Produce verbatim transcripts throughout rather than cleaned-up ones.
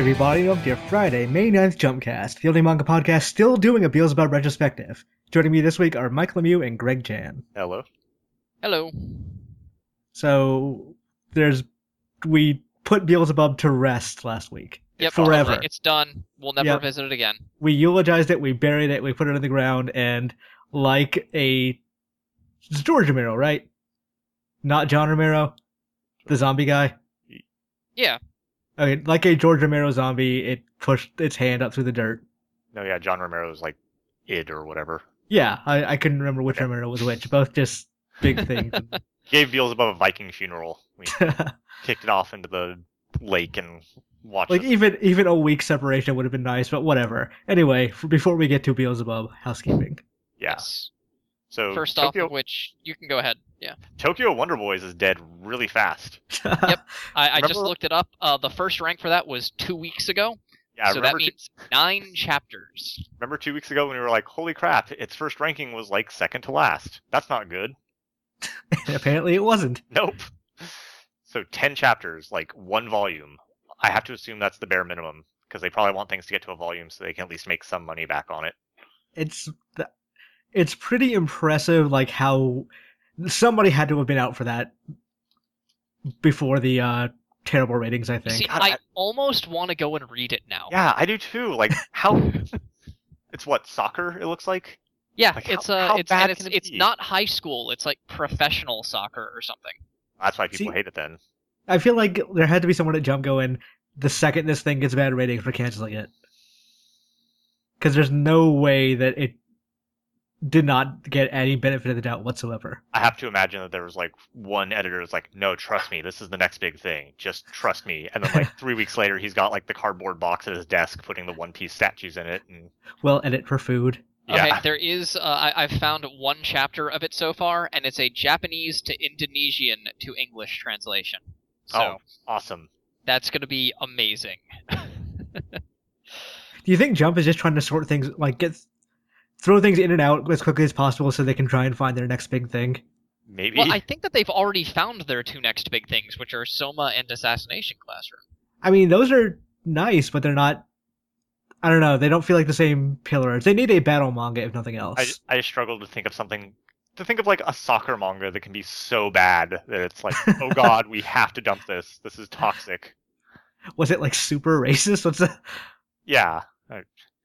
everybody, welcome to your Friday, May ninth Jumpcast, the only manga podcast still doing a Beelzebub retrospective. Joining me this week are Mike Lemieux and Greg Jan. Hello. Hello. So, there's, we put Beelzebub to rest last week. Yep, Forever. It's done. We'll never Yep. visit it again. We eulogized it, we buried it, we put it on the ground, and like a, it's George Romero, right? Not John Romero? The zombie guy? Yeah. Okay, like a George Romero zombie, it pushed its hand up through the dirt. No, yeah, John Romero's like id or whatever. Yeah, I, I couldn't remember which Romero was which. Both just big things. Gave Beelzebub a Viking funeral. We kicked it off into the lake and watched Like, it. even even a week separation would have been nice, but whatever. Anyway, f- before we get to Beelzebub, housekeeping. Yeah. Yes. So First Tokyo, off of which, you can go ahead. Yeah. Tokyo Wonder Boys is dead really fast. Yep. I, I just Remember- looked it up. Uh, the first rank for that was two weeks ago. Yeah, so that remember, two, means nine chapters. remember two weeks ago when we were like, holy crap, its first ranking was like second to last. That's not good. Apparently it wasn't. Nope. So ten chapters, like one volume. I have to assume that's the bare minimum, because they probably want things to get to a volume so they can at least make some money back on it. It's th- it's pretty impressive, like, how somebody had to have been out for that before the uh, terrible ratings, I think. See, God, I I- almost want to go and read it now. Yeah, I do too. Like, how... It's what, soccer, it looks like? Yeah, Like, it's how- uh, how it's bad and it's can it it's be? not high school. It's like professional soccer or something. That's why people See- hate it then. I feel like there had to be someone at Jump going, the second this thing gets bad ratings, we're canceling it. Because there's no way that it did not get any benefit of the doubt whatsoever. I have to imagine that there was like one editor was like, no, trust me, this is the next big thing. Just trust me. And then like three weeks later, he's got like the cardboard box at his desk, putting the One Piece statues in it. And Well, edit for food. yeah, Okay, there is. Uh, I, I've found one chapter of it so far, and it's a Japanese to Indonesian to English translation. So oh, awesome. that's going to be amazing. Do you think Jump is just trying to sort things, like, get throw things in and out as quickly as possible so they can try and find their next big thing? Maybe. Well, I think that they've already found their two next big things, which are Soma and Assassination Classroom. I mean, those are nice, but they're not... I don't know, they don't feel like the same pillars. They need a battle manga, if nothing else. I, ju- I just struggled to think of something, to think of like a soccer manga that can be so bad that it's like, oh god, we have to dump this. This is toxic. Was it, like, super racist? What's that? Yeah. I-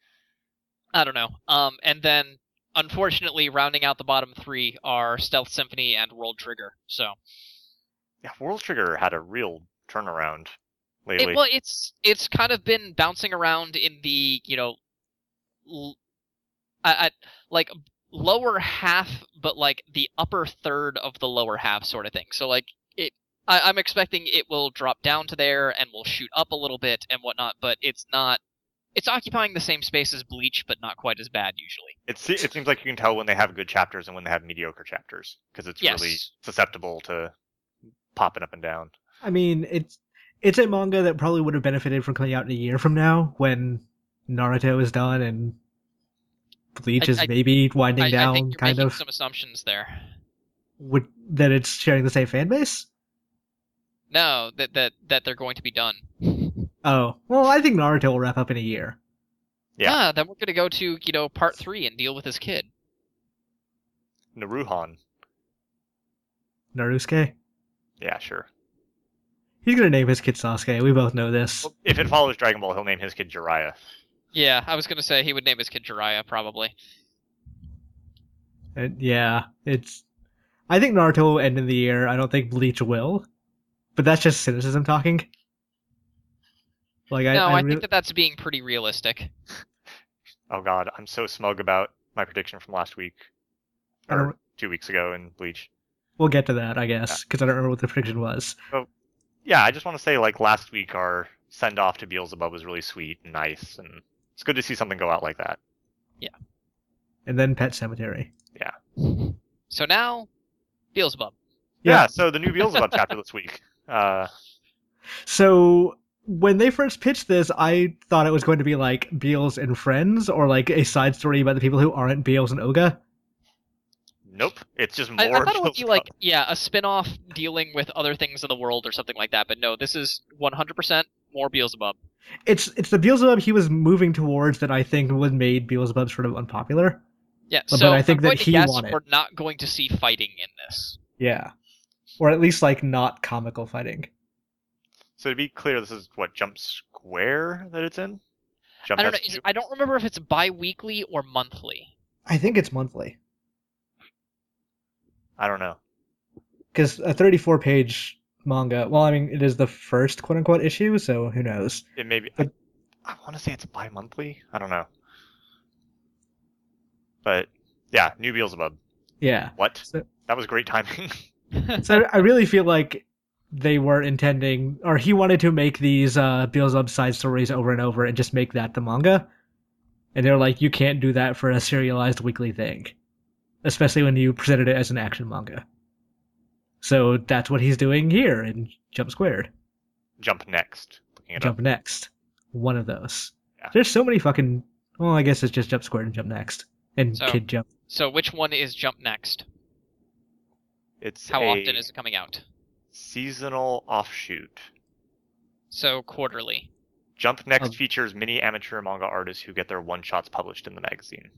I don't know. Um, and then, unfortunately, rounding out the bottom three are Stealth Symphony and World Trigger. So, Yeah, World Trigger had a real turnaround lately. it, well, it's it's kind of been bouncing around in the you know, l- at, at like lower half, but like the upper third of the lower half, sort of thing. So, like it, I, I'm expecting it will drop down to there and will shoot up a little bit and whatnot, but it's not. It's occupying the same space as Bleach, but not quite as bad usually. It, se- it seems like you can tell when they have good chapters and when they have mediocre chapters, because it's Yes. really susceptible to popping up and down. I mean, it's it's a manga that probably would have benefited from coming out in a year from now when Naruto is done and Bleach I- is I- maybe winding I, down, I think you're kind making of. some assumptions there. Would, that it's sharing the same fan base? No, that that that they're going to be done. Oh, well, I think Naruto will wrap up in a year. Yeah. Ah, then we're gonna go to you know part three and deal with his kid. Naruhan. Narusuke? Yeah, sure. He's gonna name his kid Sasuke, we both know this. Well, if it follows Dragon Ball, he'll name his kid Jiraiya. Yeah, I was gonna say he would name his kid Jiraiya probably. And yeah, it's... I think Naruto will end in the year, I don't think Bleach will. But that's just cynicism talking. Like, I, no, I, I, really- think that that's being pretty realistic. Oh god, I'm so smug about my prediction from last week. I Or don't- two weeks ago in Bleach. we'll get to that, I guess, because I don't remember what the prediction was. Yeah, I just want to say, like, last week our send-off to Beelzebub was really sweet and nice, and it's good to see something go out like that. And then Pet Cemetery. So now, Beelzebub. Yeah, Yeah. so the new Beelzebub chapter this week. Uh, So when they first pitched this, I thought it was going to be like Beals and Friends, or like a side story about the people who aren't Beals and Oga. nope, it's just more I, I thought it would be Beelzebub. like yeah, a spin-off dealing with other things in the world or something like that. But no, this is one hundred percent more Beelzebub. It's it's the Beelzebub he was moving towards that I think would made Beelzebub sort of unpopular. Yeah, But so I think I'm that going to he guess wanted- we're not going to see fighting in this. Yeah. Or at least like not comical fighting. So to be clear, this is what Jump Square that it's in. Jump I don't know. has Is, two- I don't remember if it's bi-weekly or monthly. I think it's monthly. I don't know. Because a thirty-four page manga, well, I mean, it is the first quote unquote issue, so who knows? It may be. But- I, I want to say it's bi-monthly. I don't know. But yeah, new Beelzebub. Yeah. What? So- That was great timing. So I really feel like they were intending, or he wanted to make these uh, Beelzebub side stories over and over and just make that the manga. And they're like, you can't do that for a serialized weekly thing. Especially when you presented it as an action manga. So that's what he's doing here in Jump Squared. Jump Next. Looking it Jump up. Next. One of those. Yeah. There's so many fucking... Well, I guess it's just Jump Squared and Jump Next. And So- Kid Jump. So which one is Jump Next? It's How a often is it coming out? seasonal offshoot. So quarterly. Jump Next Oh. features many amateur manga artists who get their one-shots published in the magazine.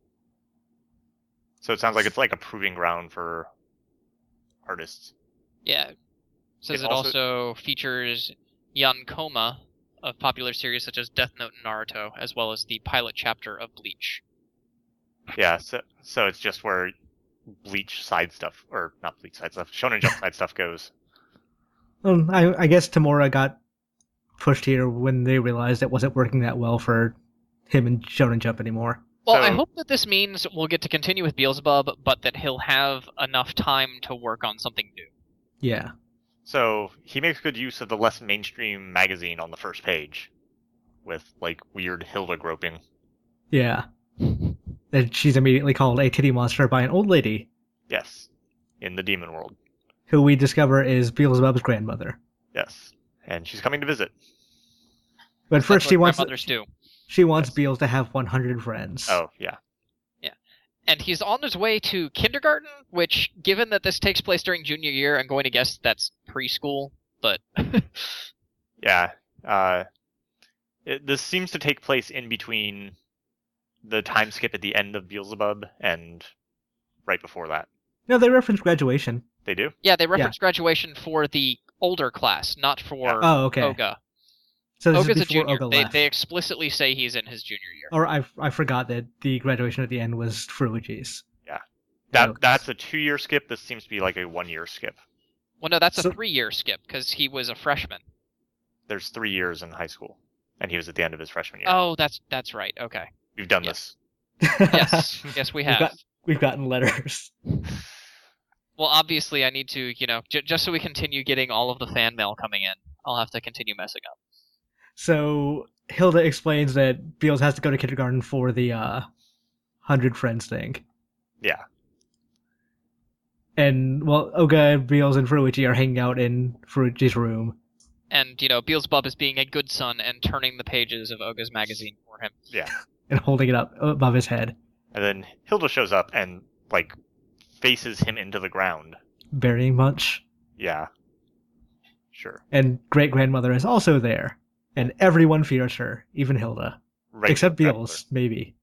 So it sounds like it's like a proving ground for artists. Yeah. Says It it, also- also... features Yankoma of popular series such as Death Note and Naruto, as well as the pilot chapter of Bleach. Yeah, so so it's just where Bleach side stuff, or not Bleach side stuff, Shonen Jump side stuff goes. Um, I, I guess Tamura got pushed here when they realized it wasn't working that well for him and Shonen Jump anymore. Well, I So- hope that this means we'll get to continue with Beelzebub, but that he'll have enough time to work on something new. Yeah. So he makes good use of the less mainstream magazine on the first page, with like weird Hilda groping. Yeah. And she's immediately called a titty monster by an old lady, Yes, in the demon world. who we discover is Beelzebub's grandmother. Yes, and she's coming to visit. But That's first what she wants grandmothers do. she wants Yes. Beels to have one hundred friends. Oh yeah, And he's on his way to kindergarten, which, given that this takes place during junior year, I'm going to guess that's preschool, but... yeah. Uh, it, this seems to take place in between the time skip at the end of Beelzebub and right before that. No, they reference graduation. They do. yeah, they reference graduation for the older class, not for Oh, okay. Oga. So this Oga's is a before junior. Oga They, left. they explicitly say he's in his junior year. Or I, I forgot that the graduation at the end was Furuichi's. That Oga's. that's a two-year skip. This seems to be like a one-year skip. Well, no, that's a So- three-year skip, because he was a freshman. There's three years in high school, and he was at the end of his freshman year. Oh, that's that's right, okay. We've done yeah. this. Yes, yes, we We've have. got- We've gotten letters. Well, obviously, I need to, you know, j- just so we continue getting all of the fan mail coming in, I'll have to continue messing up. So Hilda explains that Beels has to go to kindergarten for the uh, hundred friends thing. Yeah. And, well, Oga, Beels, and Furuichi are hanging out in Furuichi's room. And, you know, Beelzebub is being a good son and turning the pages of Oga's magazine for him. Yeah. And holding it up above his head, And then Hilda shows up and like faces him into the ground. burying Munch. Yeah. Sure. And great grandmother is also there, and everyone fears her, even Hilda, Right. except Beels, maybe.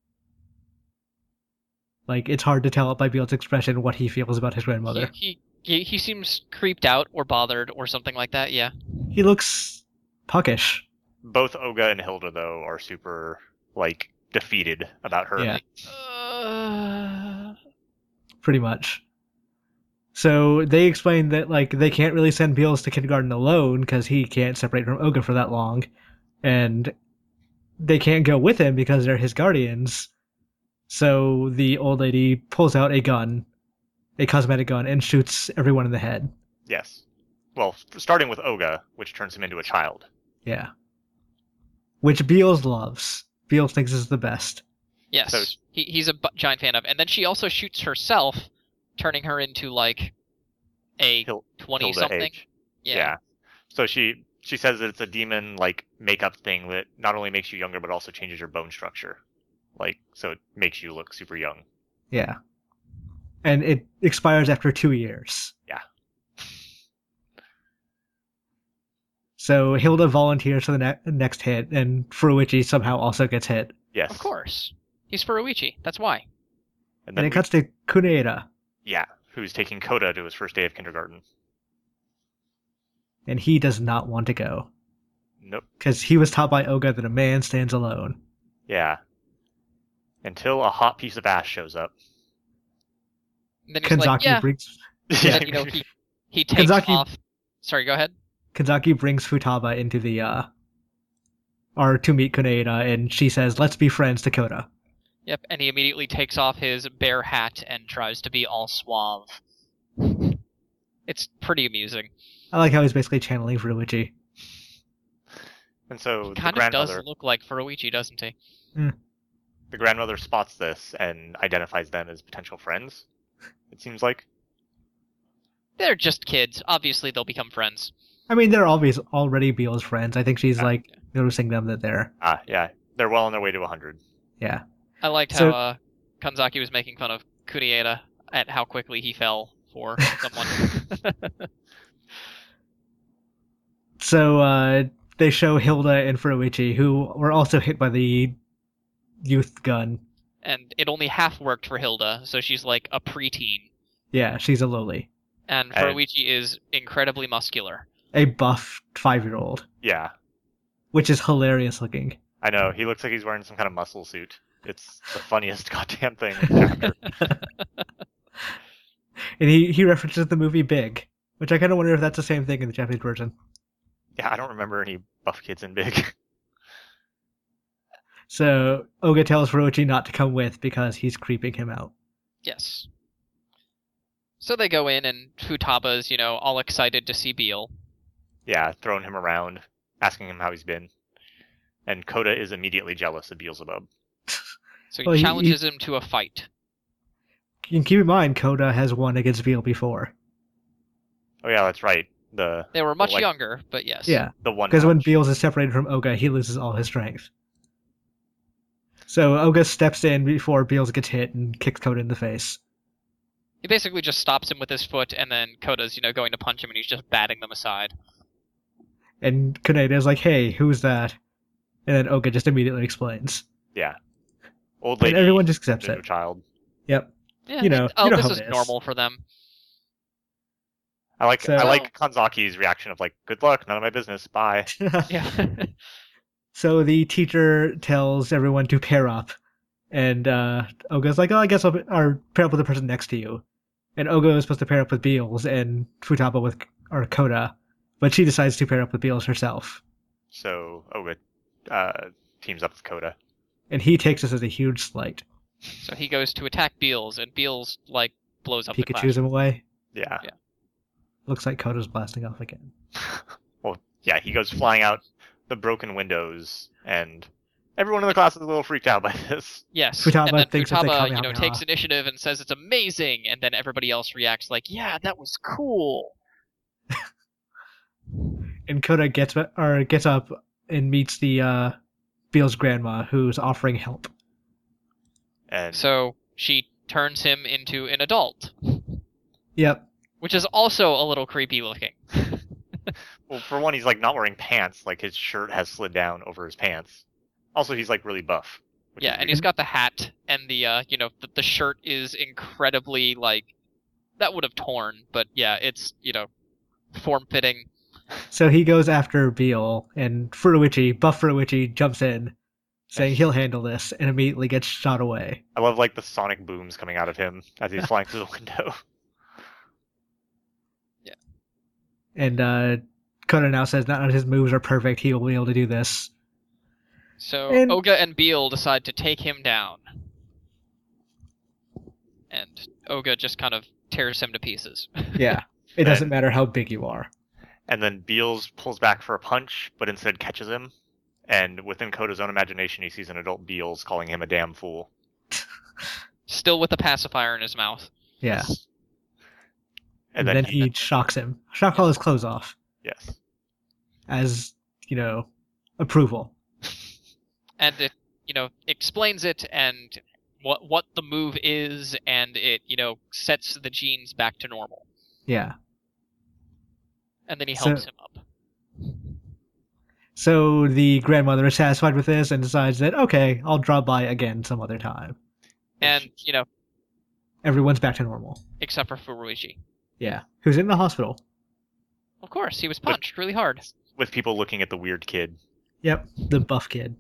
Like it's hard to tell by Beels' expression what he feels about his grandmother. He, he, he, he seems creeped out or bothered or something like that, yeah. He looks puckish. Both Oga and Hilda though are super like defeated about her. Yeah. Uh... Pretty much. So they explain that like they can't really send Beels to kindergarten alone because he can't separate from Oga for that long, and they can't go with him because they're his guardians. So the old lady pulls out a gun, a cosmetic gun, and shoots everyone in the head. Yes. Well, starting with Oga, which turns him into a child. Yeah. Which Beels loves. Beels thinks is the best. Yes, So- he, he's a bu- giant fan of. And then she also shoots herself, turning her into, like, a Hil- twenty-something. Hilda age. Yeah. Yeah. So she she says that it's a demon like makeup thing that not only makes you younger but also changes your bone structure. Like so it makes you look super young. Yeah. And it expires after two years. Yeah. So Hilda volunteers for the ne- next hit, and Furuichi somehow also gets hit. Yes. Of course. He's Furuichi. That's why. And And then it we- cuts to Kuneida, yeah, who's taking Koda to his first day of kindergarten. and he does not want to go. Nope. Because he was taught by Oga that a man stands alone. Yeah. Until a hot piece of ash shows up. And then he's Kanzaki like, yeah. brings And then, you know, he, he takes Kanzaki- off. Sorry, go ahead. Kanzaki brings Futaba into the uh or to meet Kuneida, and she says, "Let's be friends to Koda." Yep, and he immediately takes off his bear hat and tries to be all suave. It's pretty amusing. I like how he's basically channeling Furuichi. And so He the kind of does grandmother, look like Furuichi, doesn't he? the grandmother spots this and identifies them as potential friends. It seems like. They're just kids. Obviously, they'll become friends. I mean, they're always already Beale's friends. I think she's Yeah. like noticing them that they're Ah, yeah, they're well on their way to one hundred. yeah. I liked So- how uh, Kanzaki was making fun of Kuneida at how quickly he fell for someone. So uh, they show Hilda and Furuichi, who were also hit by the youth gun. And it only half worked for Hilda, so she's like a preteen. Yeah, she's a lowly, And And- Furuichi is incredibly muscular. a buff five-year-old, Yeah, which is hilarious looking. I know. He looks like he's wearing some kind of muscle suit. It's the funniest goddamn thing. in the chapter. And he, he references the movie Big, which I kind of wonder if that's the same thing in the Japanese version. Yeah, I don't remember any buff kids in Big. So Oga tells Furuichi not to come with because he's creeping him out. Yes. So they go in, and Futaba's, you know, all excited to see Beale. Yeah, throwing him around, asking him how he's been. And Koda is immediately jealous of Beelzebub. So he Well, he- challenges him to a fight. And keep in mind, Koda has won against Beale before. Oh yeah, that's right. The They were much like- younger, but yes. Yeah, the one because when punch. Beals is separated from Oga, he loses all his strength. So Oga steps in before Beals gets hit and kicks Koda in the face. He basically just stops him with his foot, and then Koda's, you know, going to punch him, and he's just batting them aside. And Kaneda is like, "Hey, who's that?" And then Oga just immediately explains. Yeah. Old And lady. everyone just accepts to it. child. Yep. Yeah, You know- it- oh, you know this how is it is. normal for them. I like So- I like Kanzaki's reaction of like, "Good luck, none of my business, bye." Yeah. So the teacher tells everyone to pair up. And uh, Oga's like, "Oh, I guess I'll be- or pair up with the person next to you." And Oga is supposed to pair up with Beals and Futaba with or Koda, but she decides to pair up with Beals herself. So Oga uh, teams up with Koda. And he takes this as a huge slight. So he goes to attack Beals, and Beals, like, blows up the Pikachu's him away. Yeah. Yeah. Looks like Koda's blasting off again. Well, yeah, he goes flying out the broken windows, and everyone in the class is a little freaked out by this. Yes, Futaba and then thinks it's a Futaba, you know, Kamehameha. takes initiative and says it's amazing, and then everybody else reacts like, yeah, that was cool. And Koda gets or gets up and meets the uh, Beals' grandma, who's offering help. And So she turns him into an adult, Yep. which is also a little creepy looking. well, for one, he's like not wearing pants; like his shirt has slid down over his pants. Also, he's like really buff. which Yeah, is and weird. he's got the hat, and the, uh, you know, the, the shirt is incredibly, like, that would have torn, but yeah, it's, you know, form-fitting. So he goes after Beal, and Furuichi, buff Furuichi, jumps in, saying he'll handle this, and immediately gets shot away. I love like the sonic booms coming out of him as he's flying through the window. And uh, Koda now says not that his moves are perfect, he will be able to do this. So And- Oga and Beal decide to take him down. And Oga just kind of tears him to pieces. Yeah. It doesn't And- matter how big you are. And then Beals pulls back for a punch, but instead catches him. And within Koda's own imagination, he sees an adult Beals calling him a damn fool. Still with the pacifier in his mouth. Yeah. And, And, then, he shocks him. Shock all his clothes off yes. as, you know, approval. And it, you know, explains it and what what the move is, and it, you know, sets the genes back to normal. Yeah. And then he So- helps him up. So the grandmother is satisfied with this and decides that, okay, I'll drop by again some other time. And, you know, Everyone's back to normal. except for Furuichi. Yeah. Who's in the hospital. Of course, he was punched really hard. With people looking at the weird kid. Yep, the buff kid.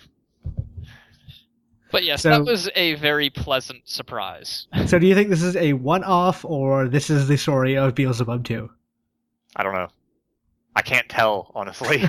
But yes, So- that was a very pleasant surprise. So do you think this is a one-off, or this is the story of Beelzebub two? I don't know. I can't tell, honestly.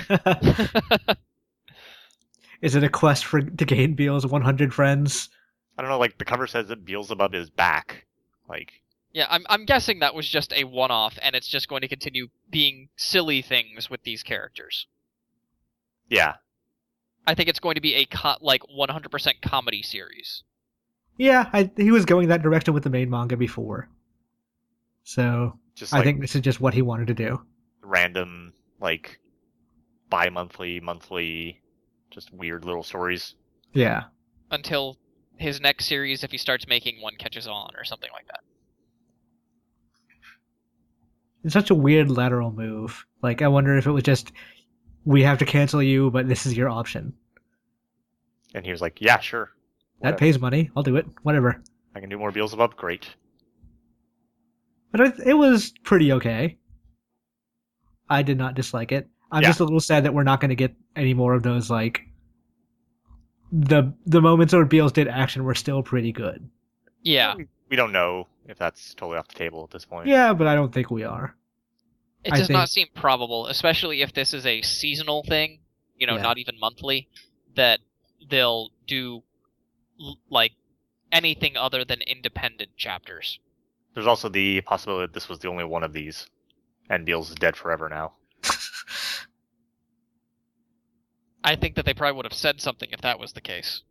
Is it a quest for to gain Beel's one hundred friends? I don't know, like, the cover says that Beelzebub is back. Like, Yeah, I'm I'm guessing that was just a one-off, and it's just going to continue being silly things with these characters. yeah. I think it's going to be a co- like one hundred percent comedy series. Yeah, I, he was going that direction with the main manga before. So Just I like think this is just what he wanted to do. random, like, bi-monthly, monthly, just weird little stories. Yeah. Until his next series, if he starts making one, catches on or something like that. It's such a weird lateral move. Like, I wonder if it was just, we have to cancel you, but this is your option. And he was like, yeah, sure. That Whatever. pays money. I'll do it. Whatever. I can do more Beelzebub? Great. But it, it was pretty okay. I did not dislike it. I'm Yeah. just a little sad that we're not going to get any more of those, like, the the moments where Beals did action were still pretty good. Yeah, We, we don't know if that's totally off the table at this point. Yeah, but I don't think we are. it I does not think- seem probable, especially if this is a seasonal thing, you know, Yeah. not even monthly, that they'll do l- like anything other than independent chapters. There's also the possibility that this was the only one of these, and Beals is dead forever now. I think that they probably would have said something if that was the case.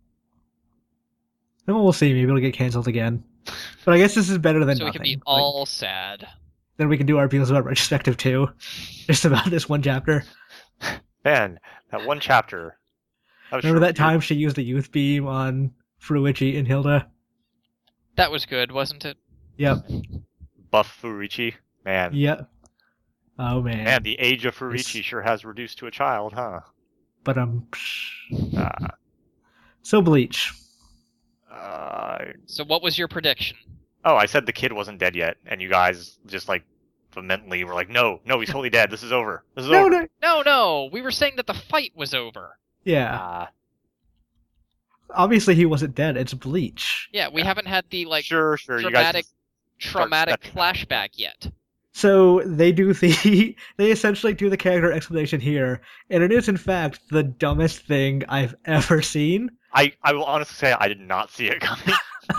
Then we'll see. Maybe it'll get canceled again. But I guess this is better than So we nothing. can be Like, all sad. then we can do our Beelzebub retrospective too. Just about this one chapter. Man, that one chapter. That was Remember sure that time she used the youth beam on Fruichi and Hilda? That was good, wasn't it? Yep. Buff Furichi. Man. Yep. Oh man. Man, the age of Furichi It's- sure has reduced to a child, huh? But um. Uh, So Bleach. uh, So what was your prediction? oh, I said the kid wasn't dead yet, and you guys just, like, vehemently were like, no, no, he's totally dead. This is over. This is No, over. no. No, no, we were saying that the fight was over. Yeah. Uh, Obviously he wasn't dead. It's Bleach. Yeah, we Yeah. haven't had the like sure, sure. You dramatic, guys traumatic stepping back. flashback yet. So they do the they essentially do the character explanation here, and it is in fact the dumbest thing I've ever seen. I, I will honestly say I did not see it coming.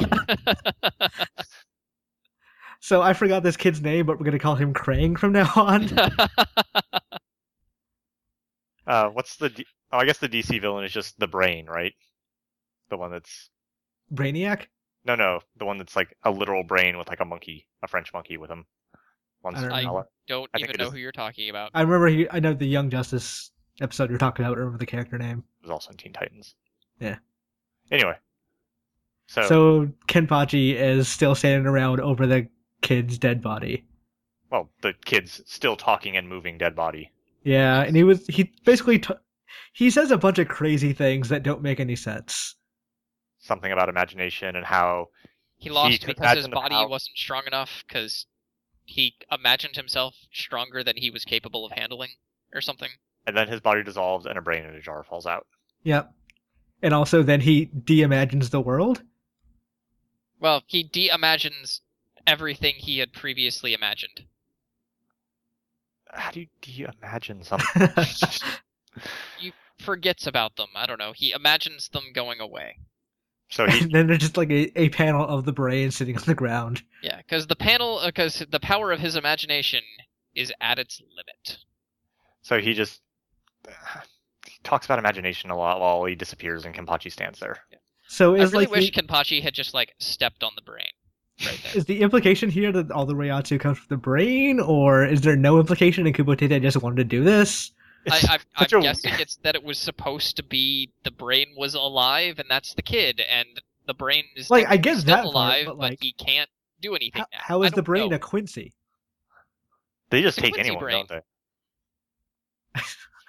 So I forgot this kid's name, but we're gonna call him Krang from now on. Uh, what's the... D- oh, I guess the D C villain is just the Brain, right? The one that's... Brainiac? No, no. The one that's, like, a literal brain with, like, a monkey. A French monkey with him. One's I don't I remember. don't I think even it know is- who you're talking about. I remember he. I know the Young Justice episode you're talking about. I remember the character name. was also in Teen Titans. Yeah. Anyway. So, So Kenpachi is still standing around over the kid's dead body. well, the kid's still talking and moving dead body. Yeah, and he was he basically t- he says a bunch of crazy things that don't make any sense. Something about imagination and how He lost could because his imagine the body power- wasn't strong enough because he imagined himself stronger than he was capable of handling, or something. and then his body dissolves and a brain in a jar falls out. Yep. And also then he de-imagines the world. Well, he de-imagines everything he had previously imagined. How do you de-imagine something? He forgets about them. I don't know. He imagines them going away. so he And then there's just like a, a panel of the brain sitting on the ground. Yeah, because the panel, because the power of his imagination is at its limit. so he just he talks about imagination a lot while he disappears and Kenpachi stands there. So I is really like wish the, Kenpachi had just like stepped on the brain right there. is the implication here that all the Reiatsu comes from the brain, or is there no implication and Kubotete just wanted to do this? I, It's I, such I'm a- guessing it's that it was supposed to be the brain was alive and that's the kid, and the brain is Like, I technically get still that part, alive, but, like, he can't do anything How, now. how I is the don't brain know. a Quincy? They just The take Quincy anyone, brain. don't they?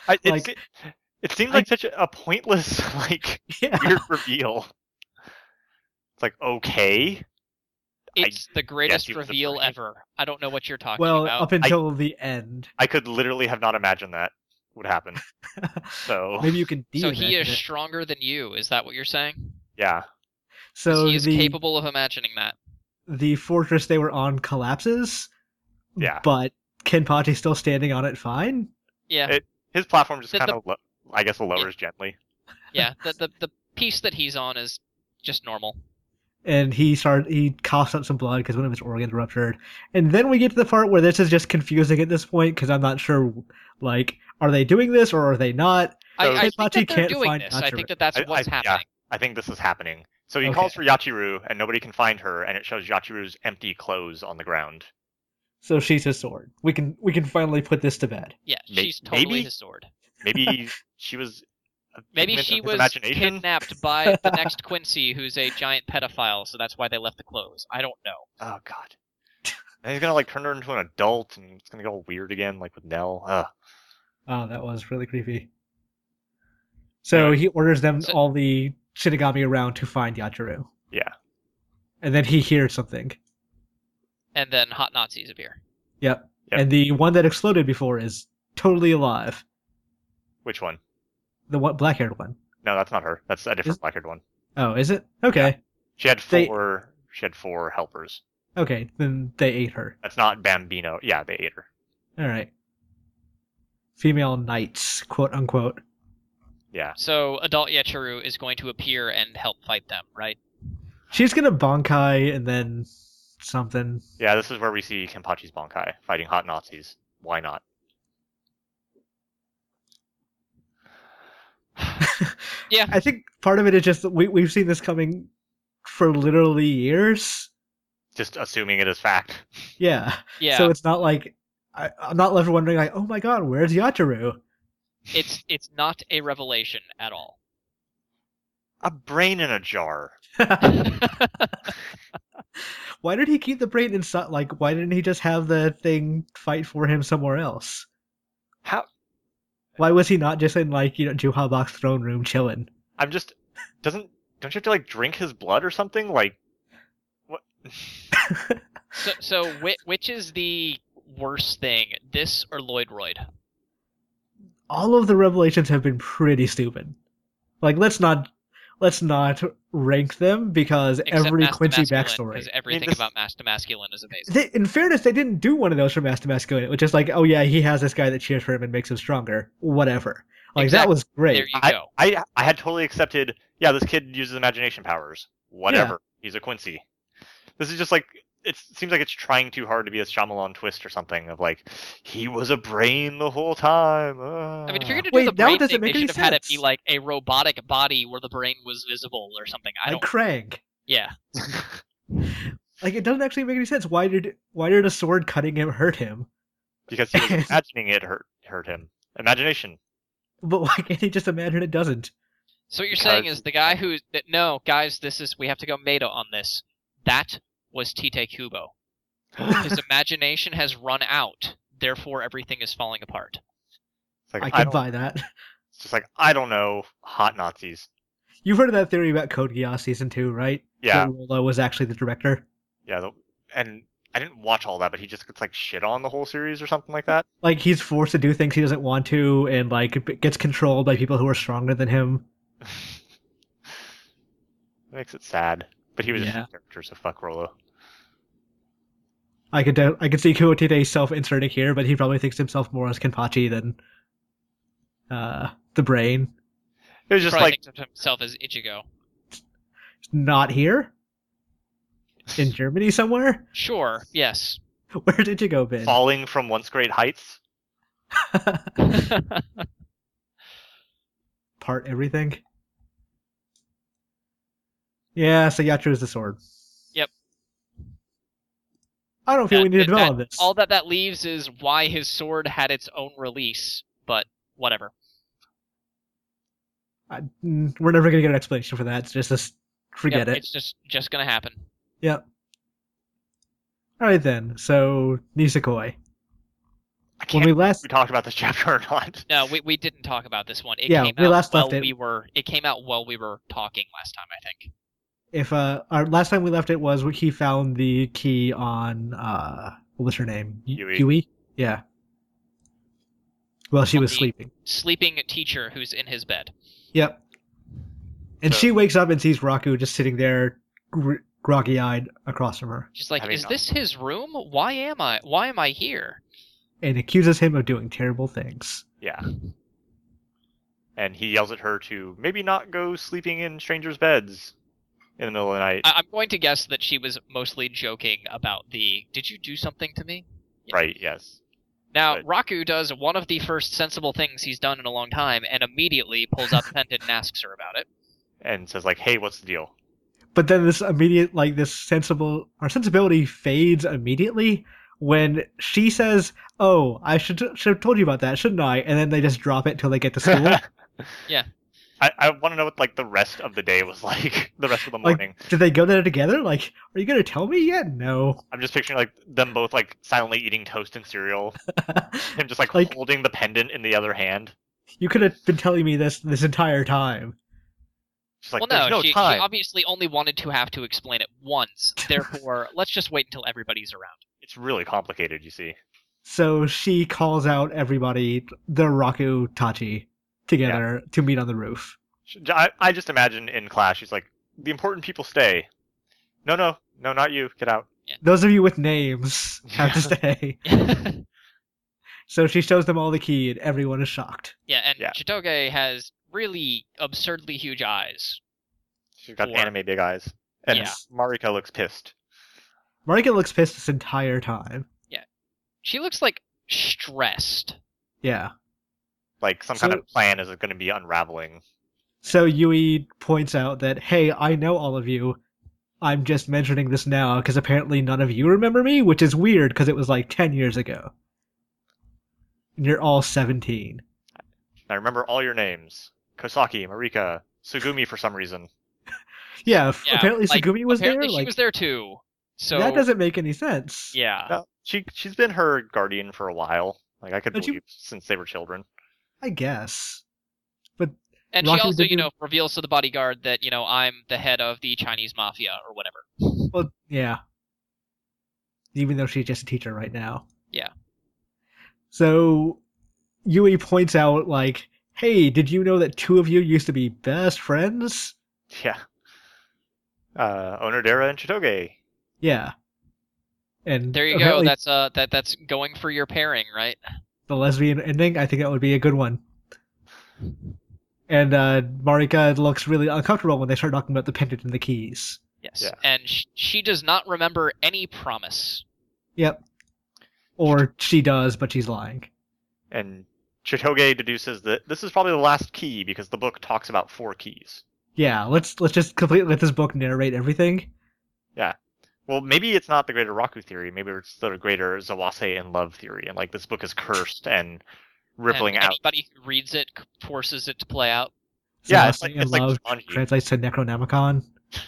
I, it, Like- se- it seems I- like such a, a pointless, like, Yeah. weird reveal. It's like, okay. It's the greatest he was a reveal brain. ever. I don't know what you're talking Well, about. up until the end. I could literally have not imagined that would happen. So, Maybe you can So he de-imagine is it. stronger than you. Is that what you're saying? yeah. 'Cause So he is the capable of imagining that. the fortress they were on collapses. Yeah. But Kenpachi's still standing on it fine. Yeah, It- His platform just The- kind the- of, lo- I guess, lowers gently. yeah. The, the the piece that he's on is just normal. And he started he coughs up some blood because one of his organs ruptured. And then we get to the part where this is just confusing at this point because I'm not sure, like, are they doing this or are they not? I, So- I think Kenpachi that they're can't doing find this. I Yachiru. think that that's I- what's I- yeah. happening. I think this is happening. So he Okay. calls for Yachiru, and nobody can find her, and it shows Yachiru's empty clothes on the ground. So she's his sword. We can we can finally put this to bed. Yeah, May- she's totally maybe- his sword. Maybe she was. a Maybe figment she of his was imagination? kidnapped by the next Quincy, who's a giant pedophile, so that's why they left the clothes. I don't know. Oh god. And he's gonna like turn her into an adult, and it's gonna go weird again, like with Nell. Ugh. Oh, that was really creepy. So Anyway. he orders them So- all the Shinigami around to find Yachiru. Yeah. And then he hears something. And then hot Nazis appear. Yep. Yep. And the one that exploded before is totally alive. Which one? The one black haired one. No, that's not her. That's a different Is- black-haired one. Oh, is it? Okay. She had They- four. She had four helpers. Okay, then they ate her. That's not Bambino. Yeah, they ate her. Alright. Female knights, quote unquote. Yeah. So adult Yachiru is going to appear and help fight them, right? She's gonna Bankai and then something. Yeah, this is where we see Kenpachi's Bankai fighting hot Nazis. Why not? Yeah. I think part of it is just that we we've seen this coming for literally years. Just assuming it is fact. Yeah. Yeah. So it's not like I, I'm not left wondering like, oh my god, where's Yachiru? It's it's not a revelation at all. A brain in a jar. Why did he keep the brain inside? Like, why didn't he just have the thing fight for him somewhere else? How? Why was he not just in like you know Juhabak's throne room chilling? I'm just. Doesn't. Don't you have to like drink his blood or something? Like. What? So so which, which is the worst thing, this or Lloydroid? All of the revelations have been pretty stupid. Like, let's not let's not rank them because Except every Master Quincy Masculine, backstory. because everything this- about Master Masculine is amazing. They, in fairness, they didn't do one of those for Master Masculine, which is like, oh yeah, he has this guy that cheers for him and makes him stronger. Whatever. Like that Exactly. was great. There you I, go. I I had totally accepted. Yeah, this kid uses imagination powers. Whatever. He's a Quincy. This is just like. It seems like it's trying too hard to be a Shyamalan twist or something of like he was a brain the whole time. I mean, if you're uh. going to Wait, do the now it brain doesn't thing, they make any should have had it be sense. like a robotic body where the brain was visible or something. I Like don't. Krang. Yeah. Like it doesn't actually make any sense. Why did why did a sword cutting him hurt him? because he was imagining it hurt hurt him. Imagination. But why can't he just imagine it doesn't? So what you're saying Because- is the guy who that no guys, this is we have to go meta on this. That was Tite Kubo. His imagination has run out. Therefore, everything is falling apart. It's like, I I can don't- buy that. It's just like I don't know. Hot Nazis. You've heard of that theory about Code Geass season two, right? Yeah, That Rolo was actually the director. yeah. The, and I didn't watch all that, but he just gets like shit on the whole series or something like that. Like he's forced to do things he doesn't want to, and like gets controlled by people who are stronger than him. It makes it sad. But he was Yeah. just a character, so fuck Rolo. I could I could see Kuotide self-inserting here, but he probably thinks himself more as Kenpachi than uh, the brain. It was just Probably like thinks of himself as Ichigo. Not here. In Germany somewhere. Sure. Yes. Where did you go, Ben? falling from once great heights. Part everything. Yeah, so Yachiru is the sword. Yep. I don't feel we That- need to dwell that- on this. All that that leaves is why his sword had its own release, but whatever. I, mm, we're never gonna get an explanation for that. It's just this, forget Yep, it. It's just just gonna happen. Yep. All right then. So Nisekoi. I When can't we remember if last we talked about this chapter or not. No, we we didn't talk about this one. It Yeah, came we out last while left it- we were. It came out while we were talking last time, I think. if uh our last time we left it was when he found the key on uh what was her name? Yui. Yui? Yeah. Well, she On was the- sleeping. Sleeping teacher who's in his bed. Yep. And So- she wakes up and sees Raku just sitting there, gr- groggy-eyed across from her, She's like, Having "Is not- this his room? Why am I? Why am I here?" and accuses him of doing terrible things. Yeah. And he yells at her to maybe not go sleeping in strangers' beds in the middle of the night. I- I'm going to guess that she was mostly joking about the "Did you do something to me?" Right, yes. Now, But- Raku does one of the first sensible things he's done in a long time, and immediately pulls out the pendant and asks her about it. And says, like, hey, what's the deal? But then this immediate, like this sensible, our sensibility fades immediately when she says, "Oh, I should should have told you about that, shouldn't I?" And then they just drop it until they get to school. Yeah. I, I want to know what, like, the rest of the day was like, the rest of the morning. Like, did they go there together? Like, are you gonna tell me yet? No. I'm just picturing, like, them both, like, silently eating toast and cereal. Him just, like, Like- holding the pendant in the other hand. You could have been telling me this this entire time. Just like, well, there's no, no she, she time. obviously only wanted to have to explain it once. Therefore, let's just wait until everybody's around. It's really complicated, you see. So she calls out everybody, the Raku Tachi, together to meet on the roof. I, I just imagine in class, she's like, the important people stay. No, no, no, not you. Get out. Those of you with names have to stay. So she shows them all the key, and everyone is shocked. Yeah, and Yeah. Chitoge has really absurdly huge eyes. She's got Four. anime big eyes. And Yeah. Marika looks pissed. Marika looks pissed this entire time. She looks like stressed. Yeah. Like, some kind So- of plan is going to be unraveling. So Yui points out that, hey, I know all of you. I'm just mentioning this now because apparently none of you remember me, which is weird because it was like ten years ago. And you're all seventeen. I remember all your names. Kosaki, Marika, Sugumi for some reason. Yeah, f- Yeah, apparently like, Sugumi was Apparently there. she Like, was there too. So that doesn't make any sense. yeah. No, she, she's been her guardian for a while. Like, I could But you- believe since they were children. I guess. And Raku she also, did you do- know, reveals to the bodyguard that, you know, I'm the head of the Chinese mafia or whatever. Well, yeah. Even though she's just a teacher right now. Yeah. So Yui points out, like, hey, did you know that two of you used to be best friends? Yeah. Uh, Onodera and Chitoge. Yeah. And There you go. apparently That's uh that that's going for your pairing, right? the lesbian ending, I think that would be a good one. And uh, Marika looks really uncomfortable when they start talking about the pendant and the keys. Yes. Yeah. And sh- she does not remember any promise. Yep. Or she does, but she's lying. And Chitoge deduces that this is probably the last key because the book talks about four keys. Yeah, let's let's just completely let this book narrate everything. Well, maybe it's not the greater Raku theory. Maybe it's the greater Zawase in love theory. And, like, this book is cursed and rippling and out. anybody who reads it c- forces it to play out. Yeah, it's Zawase like- in it's like Love Jumanji. translates to Necronomicon.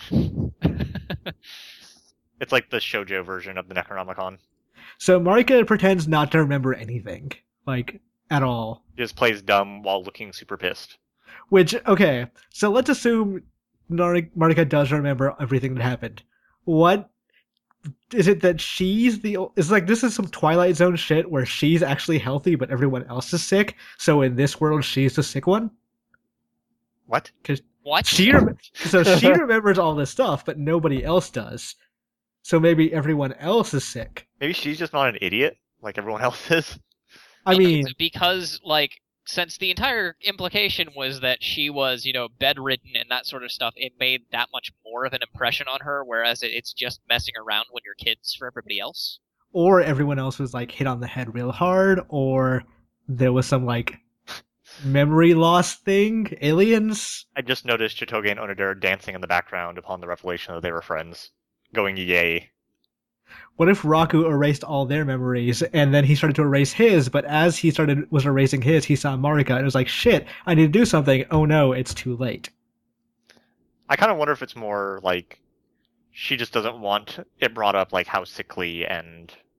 It's like the shoujo version of the Necronomicon. So Marika pretends not to remember anything, like, at all. He just plays dumb while looking super pissed. Which, okay, so let's assume Nar- Marika does remember everything that happened. What is it that she's the? It's like this is some Twilight Zone shit where she's actually healthy but everyone else is sick. So in this world, she's the sick one. What? What? She rem- so she remembers all this stuff, but nobody else does. So maybe everyone else is sick. Maybe she's just not an idiot like everyone else is. I mean, because like since the entire implication was that she was, you know, bedridden and that sort of stuff, it made that much more of an impression on her, whereas it- it's just messing around when you're kids for everybody else. or everyone else was like hit on the head real hard, or there was some like memory loss thing. Aliens. I just noticed Chitoge and Onodera dancing in the background upon the revelation that they were friends, going yay. What if Raku erased all their memories and then he started to erase his, but as he started was erasing his, he saw Marika and it was like, shit, I need to do something. Oh no, it's too late. I kind of wonder if it's more like she just doesn't want it brought up like how sickly and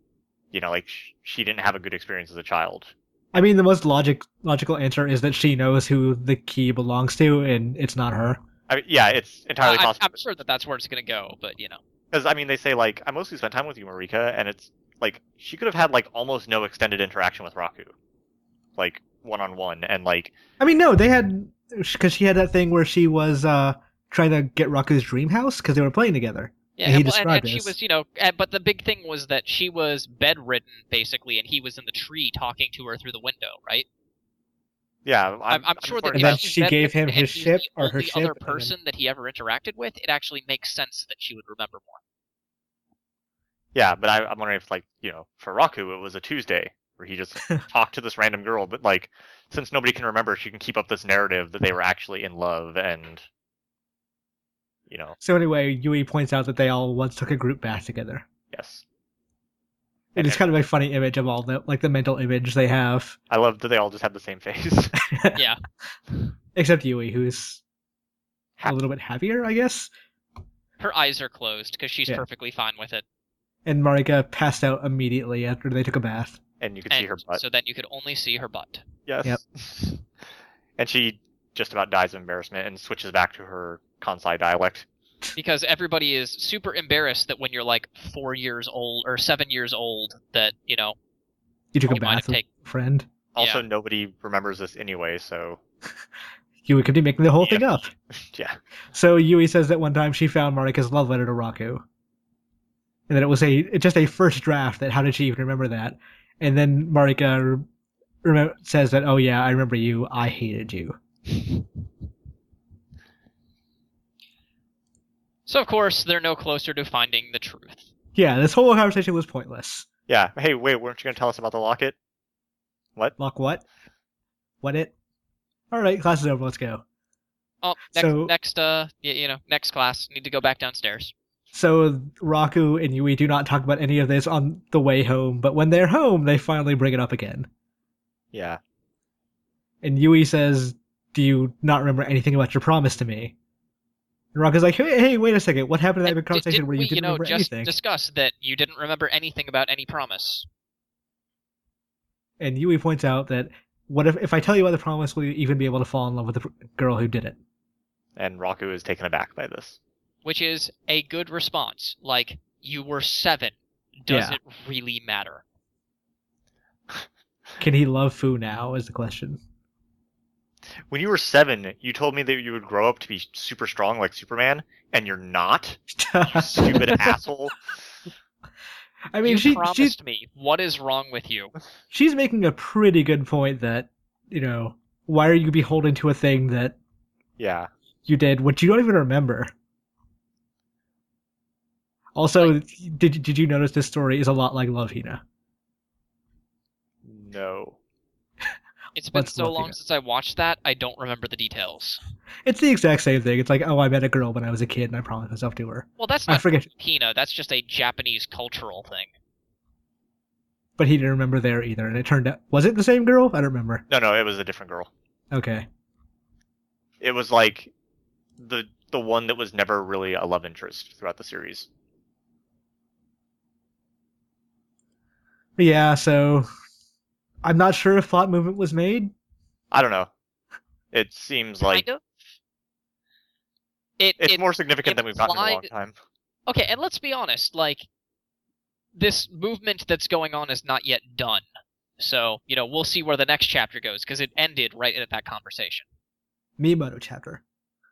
you know, like sh- she didn't have a good experience as a child. I mean, the most logic logical answer is that she knows who the key belongs to, and it's not her. I mean, yeah, it's entirely Uh, I'm, possible. I'm sure that that's where it's gonna go, but you know. Because, I mean, they say, like, I mostly spent time with you, Marika, and it's, like, she could have had, like, almost no extended interaction with Raku. Like, one-on-one, and, like... I mean, no, they had... Because she had that thing where she was uh, trying to get Raku's dream house, because they were playing together. Yeah, and he well, and, described and she this. was, you know, and, but the big thing was that she was bedridden, basically, and he was in the tree talking to her through the window, right? Yeah, I'm, I'm, I'm sure that And if then she's she gave bedridden him his and he's ship, the or her only ship, other and then- person that he ever interacted with, it actually makes sense that she would remember more. Yeah, but I, I'm wondering if, like, you know, for Raku, it was a Tuesday, where he just talked to this random girl, but, like, since nobody can remember, she can keep up this narrative that they were actually in love, and... You know, So anyway, Yui points out that they all once took a group bath together. yes. It is kind of a funny image of all the, like, the mental image they have. I love that they all just have the same face. Yeah. Except Yui, who's a little bit happier, I guess. Her eyes are closed, because she's Yeah. perfectly fine with it. And Marika passed out immediately after they took a bath. And you can And see her butt. so then you could only see her butt. Yes. Yep. And she just about dies of embarrassment and switches back to her Kansai dialect. Because everybody is super embarrassed that when you're like four years old, or seven years old, that, you know, You took a You might have bath with taken- a friend. Also, Yeah. nobody remembers this anyway, so Yui could be making the whole Yeah. thing up. yeah. So Yui says that one time she found Marika's love letter to Raku. And that it was a it's just a first draft, that how did she even remember that? And then Marika re- remem- says that, oh yeah, I remember you, I hated you. So of course they're no closer to finding the truth. Yeah, this whole conversation was pointless. Yeah. Hey, wait, weren't you going to tell us about the locket? What? Lock what? What it? Alright, class is over, let's go. Oh, next, So- next, uh, y- you know, next class, need to go back downstairs. So Raku and Yui do not talk about any of this on the way home, but when they're home, they finally bring it up again. Yeah. And Yui says, do you not remember anything about your promise to me? And Raku's like, hey, hey, wait a second, what happened to that And big conversation didn't where you we, didn't you know, remember just anything? discuss that you didn't remember anything about any promise? And Yui points out that, what if, if I tell you about the promise, will you even be able to fall in love with the pr- girl who did it? And Raku is taken aback by this. Which is a good response. Like, you were seven. Does Yeah. it really matter? Can he love Fu now, is the question. When you were seven, you told me that you would grow up to be super strong like Superman, and you're not? You stupid asshole. I mean, you she, promised she's, me. What is wrong with you? she's making a pretty good point that, you know, why are you beholden to a thing that Yeah. you did, which you don't even remember? Also, did did you notice this story is a lot like Love Hina? No. It's been What's so Love long Hina? since I watched that, I don't remember the details. It's the exact same thing. It's like, oh, I met a girl when I was a kid and I promised myself to her. Well, that's I not forget, Hina. That's just a Japanese cultural thing. but he didn't remember there either. And it turned out, was it the same girl? I don't remember. No, no, it was a different girl. Okay. It was like the the one that was never really a love interest throughout the series. But yeah, so I'm not sure if plot movement was made. I don't know. It seems like kind of. It, it's it more significant than we've gotten in a long implied- time. Okay, and let's be honest, like, this movement that's going on is not yet done. So, you know, we'll see where the next chapter goes, because it ended right at that conversation. Miyamoto chapter.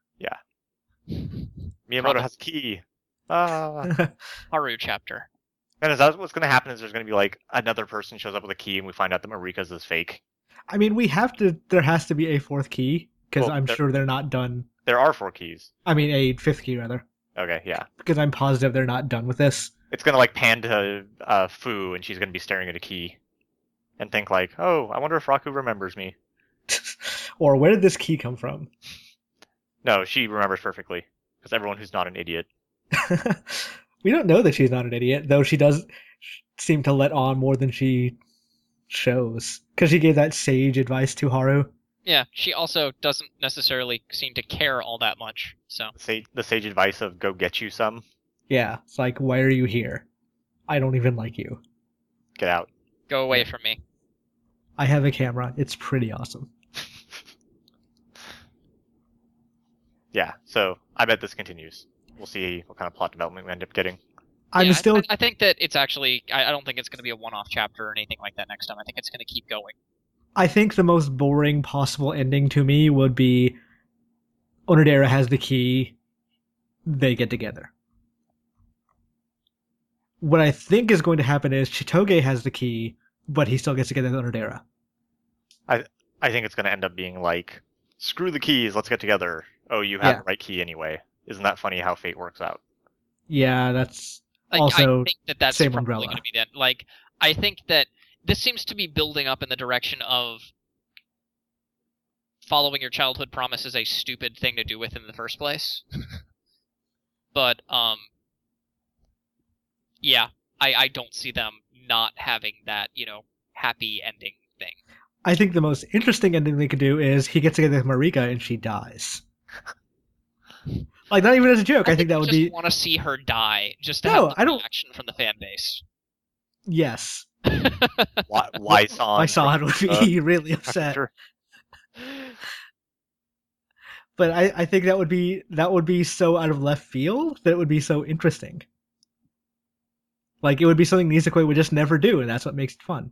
Miyamoto Probably. has a key. Ah. Haru chapter. And is that what's going to happen? Is there's going to be like another person shows up with a key, and we find out that Marika's is fake? I mean, we have to, there has to be a fourth key, because Well, I'm there- sure they're not done. There are four keys. I mean, a fifth key, rather. Okay, yeah. Because I'm positive they're not done with this. It's going to like pan to uh, Fu, and she's going to be staring at a key, and think like, "Oh, I wonder if Raku remembers me." Or where did this key come from? No, she remembers perfectly, because everyone who's not an idiot. We don't know that she's not an idiot, though she does seem to let on more than she shows. Because she gave that sage advice to Haru. Yeah, she also doesn't necessarily seem to care all that much, so. The sage, the sage advice of "Go get you some." Yeah, it's like, why are you here? I don't even like you. Get out. Go away from me. I have a camera. It's pretty awesome. Yeah, so I bet this continues. We'll see what kind of plot development we end up getting. I'm Yeah, I- still. I, I think that it's actually. I, I don't think it's going to be a one-off chapter or anything like that next time. I think it's going to keep going. I think the most boring possible ending to me would be Onodera has the key. They get together. What I think is going to happen is Chitoge has the key, but he still gets together with Onodera. I think it's going to end up being like, screw the keys, let's get together. Oh, you have Yeah. the right key anyway. Isn't that funny how fate works out? Yeah, that's Like, Also, I think that that's same probably umbrella. going to be that. Like, I think that this seems to be building up in the direction of following your childhood promise is a stupid thing to do with in the first place. But, um, yeah, I, I don't see them not having that, you know, happy ending thing. I think the most interesting ending they could do is he gets together with Marika and she dies. Like, not even as a joke. I, think that I would just be want to see her die, just to No, have the I don't- reaction from the fan base. yes. Why, why San? My son would be really upset. Sure. But I, I think that would be that would be so out of left field that it would be so interesting. Like, it would be something Nisekoi would just never do, and that's what makes it fun.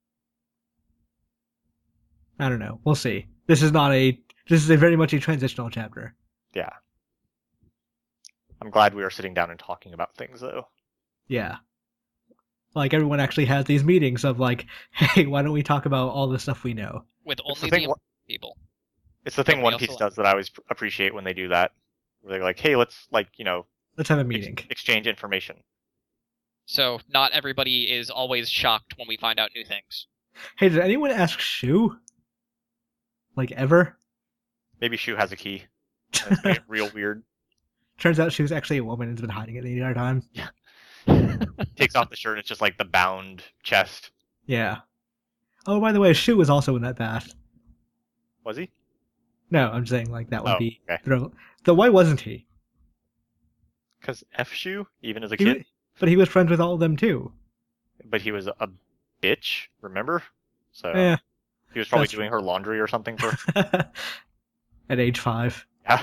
I don't know. We'll see. This is not a this is a very much a transitional chapter. Yeah. I'm glad we are sitting down and talking about things, though. Yeah. Like, everyone actually has these meetings of like, hey, why don't we talk about all the stuff we know? With It's the only thing the One- people. It's the thing Nobody One else Piece allowed. does that I always pr- appreciate when they do that. Where they're like, hey, let's, like, you know, Let's have a ex- meeting. exchange information. So not everybody is always shocked when we find out new things. Hey, did anyone ask Shu? Like, ever? Maybe Shu has a key. And it's made it real weird. Turns out she was actually a woman and has been hiding it the entire time. Takes off the shirt and it's just like the bound chest. Yeah. Oh, by the way, Shu was also in that bath. Was he? No, I'm saying, like, that would Oh, be... okay. throw- Though, why wasn't he? Because F Shu, even as a He kid, wa- But he was friends with all of them, too. but he was a bitch, remember? So Yeah. he was probably that's- doing her laundry or something for. At age five. Yeah.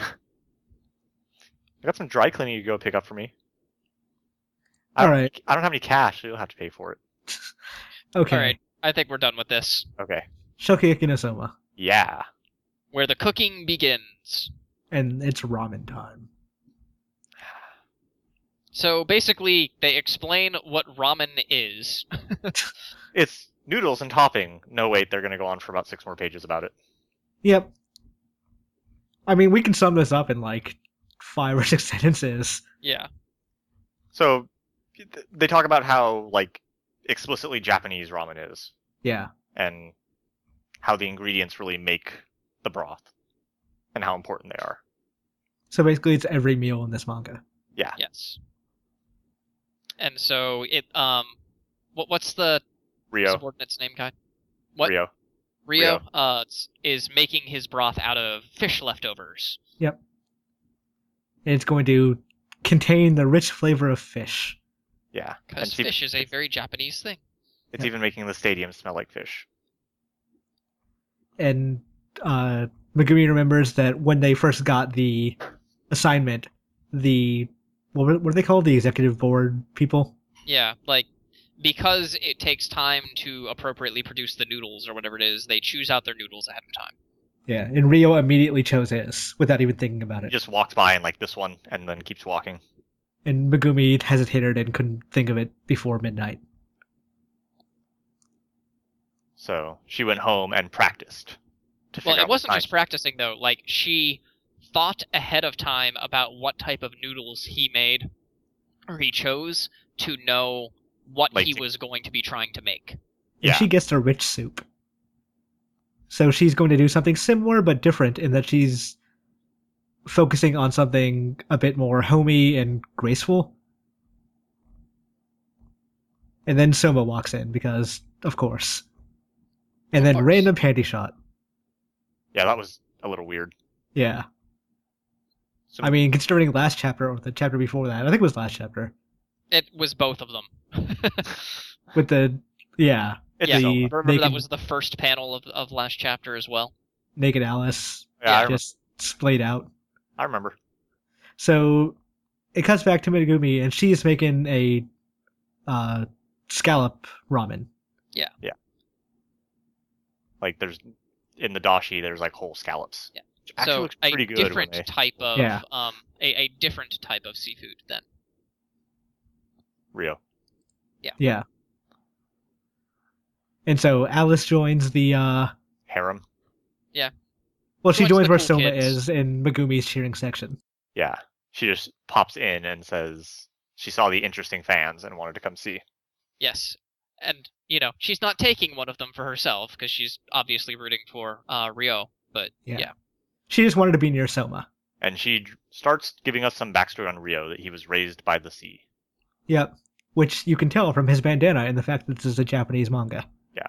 I got some dry cleaning you go pick up for me. I All don't, right. I don't have any cash, so you'll have to pay for it. Okay. Alright, I think we're done with this. Okay. Shokugeki no Soma. Yeah. Where the cooking begins. And it's ramen time. So basically, they explain what ramen is. It's noodles and topping. No, wait, they're going to go on for about six more pages about it. Yep. I mean, we can sum this up in, like, five or six sentences. Yeah. So th- they talk about how, like, explicitly Japanese ramen is, Yeah. and how the ingredients really make the broth, and how important they are. So basically, it's every meal in this manga. Yeah. Yes. And so it um, what what's the Rio. subordinate's name, guy? What? Rio. Rio, Rio. uh, s- is making his broth out of fish leftovers. And it's going to contain the rich flavor of fish. Yeah. And Because it's, even, fish is a very Japanese thing. it's Yeah. even making the stadium smell like fish. And uh, Megumi remembers that when they first got the assignment, the what were, what are they called? The executive board people. Yeah, like because it takes time to appropriately produce the noodles or whatever it is, they choose out their noodles ahead of time. Yeah, and Rio immediately chose his without even thinking about He it. just walks by and like this one, and then keeps walking. And Megumi hesitated and couldn't think of it before midnight. So she went home and practiced. To Well, figure it out wasn't what just practicing though. Like she thought ahead of time about what type of noodles he made or he chose to know what Like he to- was going to be trying to make. And Yeah. she gets the rich soup. So she's going to do something similar but different in that she's focusing on something a bit more homey and graceful. And then Soma walks in because, of course. And Of then course. random panty shot. Yeah, that was a little weird. Yeah. So, I mean, considering last chapter or the chapter before that, I think it was last chapter, It was both of them. with the Yeah. It's Yeah, the Soma. remember naked, that was the first panel of of last chapter as well. naked Alice Yeah, I, remember. just splayed out. I remember. So it cuts back to Megumi, and she's making a uh, scallop ramen. Yeah. Yeah. Like there's in the dashi, there's like whole scallops. Yeah. Which actually So looks a pretty good. different when they... type of Yeah. um a, a different type of seafood then. Rio. Yeah. And so Alice joins the uh Harem. well, she Joins joins the where cool Soma kids. is in Megumi's cheering section. Yeah. She just pops in and says she saw the interesting fans and wanted to come see. Yes. And, you know, she's not taking one of them for herself because she's obviously rooting for uh, Rio. But, Yeah. yeah. She just wanted to be near Soma. And she d- starts giving us some backstory on Rio, that he was raised by the sea. Yep. Which you can tell from his bandana and the fact that this is a Japanese manga.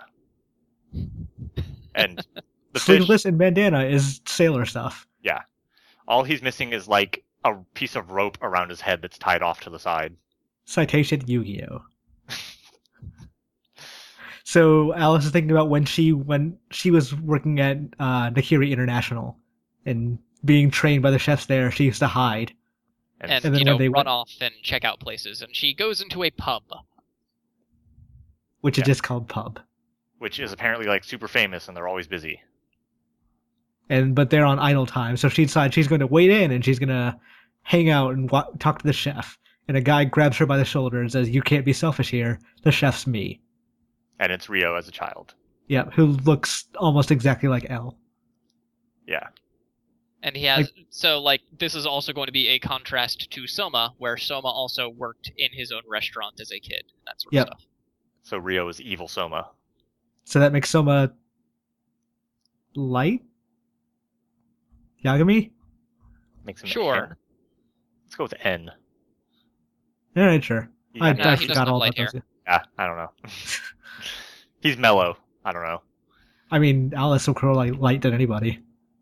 And the fish, Sleeveless and bandana is sailor stuff. all he's missing is like a piece of rope around his head that's tied off to the side. Citation Yu-Gi-Oh! So Alice is thinking about when she when she was working at uh, Nakiri International and being trained by the chefs there, she used to hide. And, And, And then you know, when they run went- off and check out places. And she goes into a pub. Which Yeah. is just called pub. which is apparently like super famous, and they're always busy. And but they're on idle time, so she decides she's going to wait in and she's going to hang out and wa- talk to the chef. And a guy grabs her by the shoulder and says, "You can't be selfish here. The chef's me." And it's Rio as a child. Yep, who looks almost exactly like Elle. Yeah. And he has... so, like, this is also going to be a contrast to Soma, where Soma also worked in his own restaurant as a kid. That sort Yep. of stuff. So Rio is evil Soma. So that makes Soma light? Yagami? Makes him Sure. N. Let's go with N. Alright, sure. Yeah, I, No, I he doesn't forgot have all light about those. yeah, I don't know. He's mellow. I don't know. I mean, Alice will grow like light than anybody.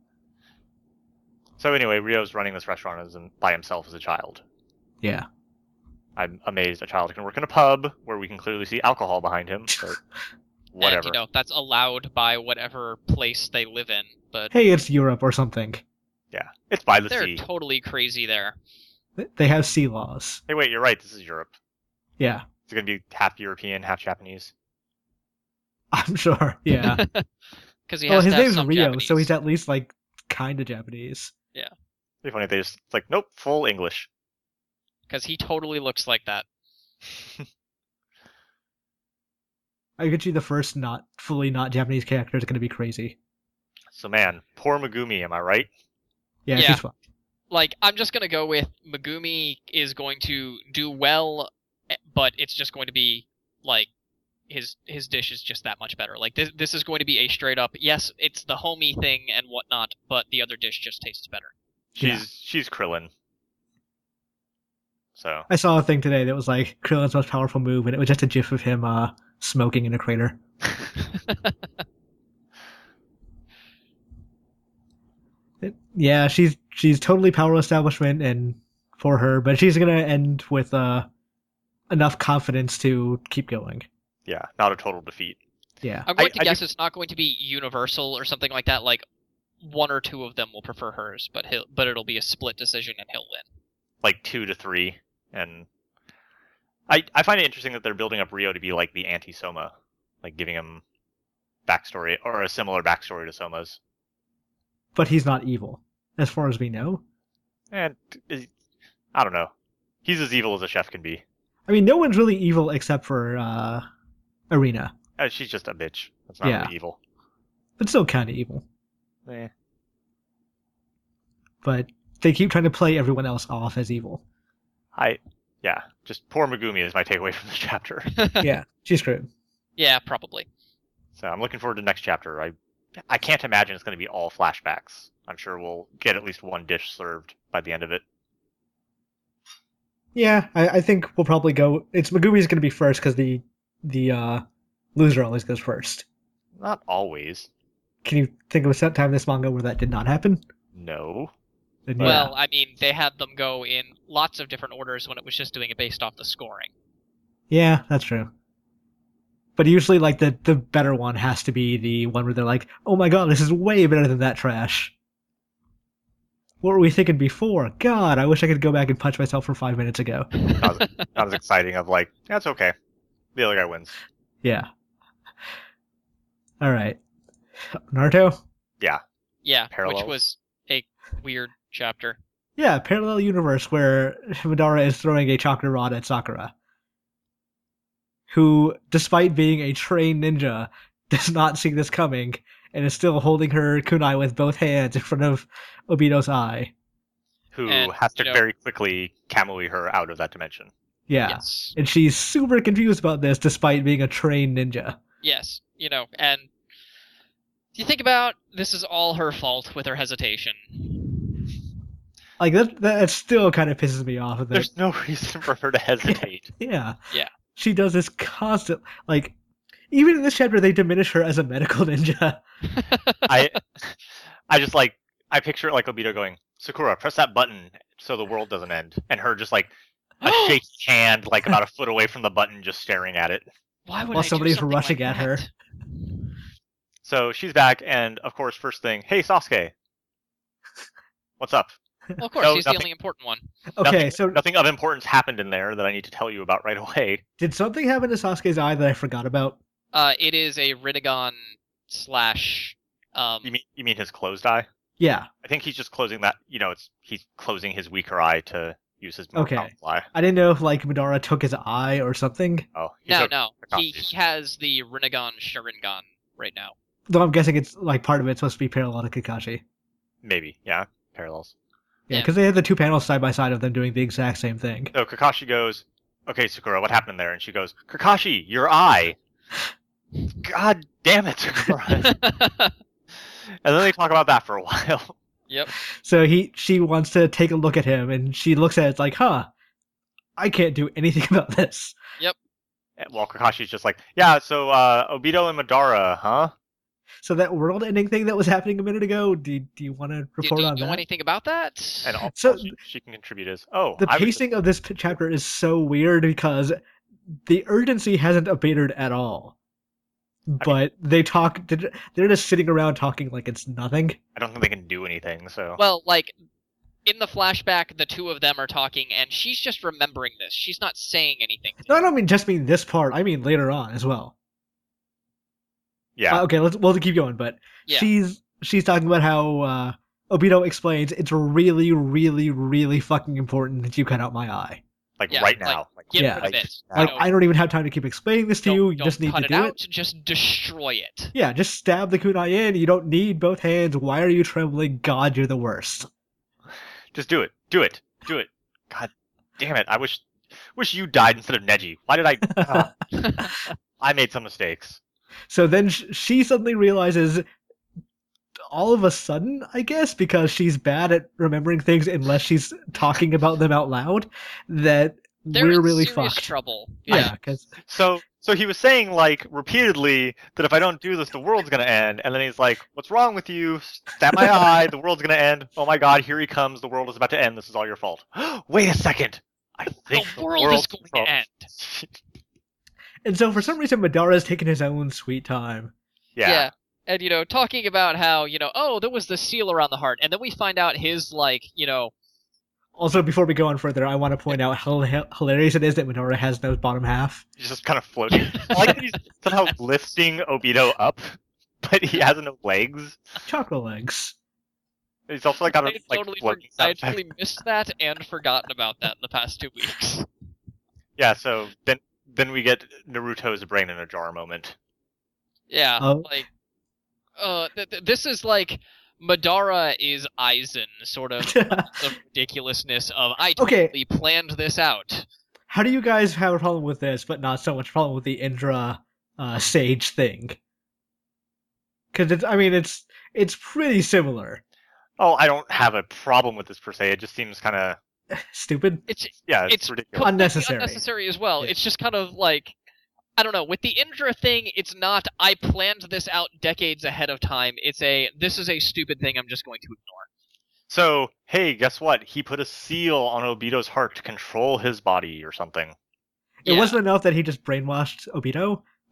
So anyway, Rio's running this restaurant as by himself as a child. Yeah. I'm amazed a child can work in a pub where we can clearly see alcohol behind him, but whatever. And, you know, that's allowed by whatever place they live in. But Hey, it's Europe or something. Yeah, it's by the they're sea. totally crazy there. They have sea laws. Hey, wait, you're right. This is Europe. Yeah, It's going to be half European, half Japanese. I'm sure. Yeah. Because he Well, has his to have name's some Rio, Japanese. so he's at least like kind of Japanese. It'd be funny if they just, it's like, nope, full English. Because he totally looks like that. I bet you the first not fully not Japanese character is going to be crazy. So man, poor Megumi, am I right? Yeah, Yeah. she's fine. Like, I'm just gonna go with Megumi is going to do well, eh, but it's just going to be, like, his his dish is just that much better. Like, this, this is going to be a straight up, yes, it's the homey thing and whatnot, but the other dish just tastes better. She's Yeah. she's Krillin. So I saw a thing today that was like Krillin's most powerful move, and it was just a gif of him uh, smoking in a crater. It- yeah, she's she's totally power establishment and for her, but she's gonna end with uh, enough confidence to keep going. yeah, not a total defeat. Yeah, I'm going I- to I guess it's not going to be universal or something like that. Like, one or two of them will prefer hers, but he'll, but it'll be a split decision and he'll win. Like two to three, and I I find it interesting that they're building up Rio to be like the anti-Soma, like giving him backstory or a similar backstory to Soma's. but he's not evil, as far as we know. And is- I don't know, he's as evil as a chef can be. I mean, no one's really evil except for uh, Arena, Uh, she's just a bitch. That's not Yeah. really evil. but still kind of evil. Eh. But they keep trying to play everyone else off as evil. I yeah, just poor Megumi is my takeaway from this chapter. Yeah, she's screwed. Yeah, probably. So I'm looking forward to the next chapter. I I can't imagine it's going to be all flashbacks. I'm sure we'll get at least one dish served by the end of it. Yeah, I, I think we'll probably go. It's Megumi's going to be first because the the uh, loser always goes first. Not always. Can you think of a set time in this manga where that did not happen? No. Then But- yeah. Well, I mean, they had them go in lots of different orders when it was just doing it based off the scoring. Yeah, that's true. But usually, like, the, the better one has to be the one where they're like, oh my god, this is way better than that trash. What were we thinking before? God, I wish I could go back and punch myself from five minutes ago. Not as, not as exciting of like, that's okay. The other guy wins. Yeah. Alright. Naruto? Yeah. Yeah, Parallels. which was a weird chapter. Yeah, parallel universe where Madara is throwing a chakra rod at Sakura, who, despite being a trained ninja, does not see this coming and is still holding her kunai with both hands in front of Obito's eye. Who And, has to you know- very quickly Kamui her out of that dimension. Yeah. Yes. And she's super confused about this despite being a trained ninja. Yes. You know, and you think about this is all her fault with her hesitation. Like, that, that still kind of pisses me off. That, There's no reason for her to hesitate. yeah. Yeah. She does this constant, like, even in this chapter, they diminish her as a medical ninja. I I just like I picture like Obito going, Sakura, press that button so the world doesn't end. And her just like a shaky hand like about a foot away from the button just staring at it. Why would While I do somebody's something rushing like at her. that? So she's back and of course first thing, hey Sasuke. What's up? Well, of course, No, he's nothing. the only important one. Okay, nothing, so nothing of importance happened in there that I need to tell you about right away. did something happen to Sasuke's eye that I forgot about? Uh, it is a Rinnegan slash. Um, You mean you mean his closed eye? Yeah. I think he's just closing that. You know, it's he's closing his weaker eye to use his more Okay. powerful eye. I didn't know if, like, Madara took his eye or something. Oh, he's no, a- no, he, Kakashi's. he has the Rinnegan Sharingan right now. Though I'm guessing it's, like, part of it's supposed to be parallel to Kakashi. maybe yeah parallels. Yeah, Yeah. because they had the two panels side by side of them doing the exact same thing. So Kakashi goes, "Okay, Sakura, what happened there?" And she goes, "Kakashi, your eye." God damn it, Sakura. And then they talk about that for a while. Yep. So he, she wants to take a look at him, and she looks at it like, huh, I can't do anything about this. And While Kakashi's just like, "Yeah, so uh, Obito and Madara, huh?" So that world-ending thing that was happening a minute ago, do, do you want to Do, report do you on know that? anything about that? And all, So- all she, she can contribute is, "Oh, The I was just- pacing of this p- chapter is so weird because the urgency hasn't abated at all. But they talk, they're just sitting around talking like it's nothing. I don't think they can do anything." So Well, like in the flashback, the two of them are talking, and she's just remembering this. She's not saying anything. No, I don't mean just mean this part. I mean later on as well. yeah, Uh, okay, let's we'll keep going. But Yeah. she's she's talking about how uh, Obito explains it's really, really, really fucking important that you cut out my eye. like yeah, right like, now, like, Get Yeah. rid of right it. now. Like know, I don't even have time to keep explaining this to Don't, you. You don't just need cut to it do out. it. Just destroy it. Yeah, just stab the kunai in. You don't need both hands. Why are you trembling? God, you're the worst. Just do it, do it, do it. God damn it! I wish wish you died instead of Neji. Why did I? Ah, I made some mistakes. So then sh- she suddenly realizes, all of a sudden, I guess, because she's bad at remembering things unless she's talking about them out loud, that They're we're in really serious fucked. trouble. Yeah, because So so he was saying like repeatedly that if I don't do this, the world's gonna end. And then he's like, "What's wrong with you? Stab my eye. The world's gonna end. Oh my God, here he comes. The world is about to end. This is all your fault." Wait a second. I think The world world's is going fault- to end. and so for some reason Madara's taking his own sweet time. yeah. And, you know, talking about how, you know, oh, there was the seal around the heart. And then we find out his, like, you know, Also, before we go on further, I want to point out how h- hilarious it is that Madara has no bottom half. He's just kind of floating. I like that he's somehow lifting Obito up, but he has no legs. Chakra legs. He's also like got a I had like totally, floating for- I sound had effect. totally missed that and forgotten about that in the past two weeks. Yeah, so then then we get Naruto's brain in a jar moment. Yeah, Oh. like, uh, th- th- this is like Madara is Aizen, sort of the ridiculousness of I Okay. totally planned this out. How do you guys have a problem with this, but not so much problem with the Indra uh, Sage thing? Because it's, I mean, it's it's pretty similar. Oh, I don't have a problem with this per se. It just seems kind of Stupid. It's yeah, it's, it's ridiculous. completely Unnecessary. unnecessary as well. Yeah. It's just kind of like I don't know. With the Indra thing, it's not I planned this out decades ahead of time. It's a this is a stupid thing I'm just going to ignore. So hey, guess what? He put a seal on Obito's heart to control his body or something. It Yeah. wasn't enough that he just brainwashed Obito.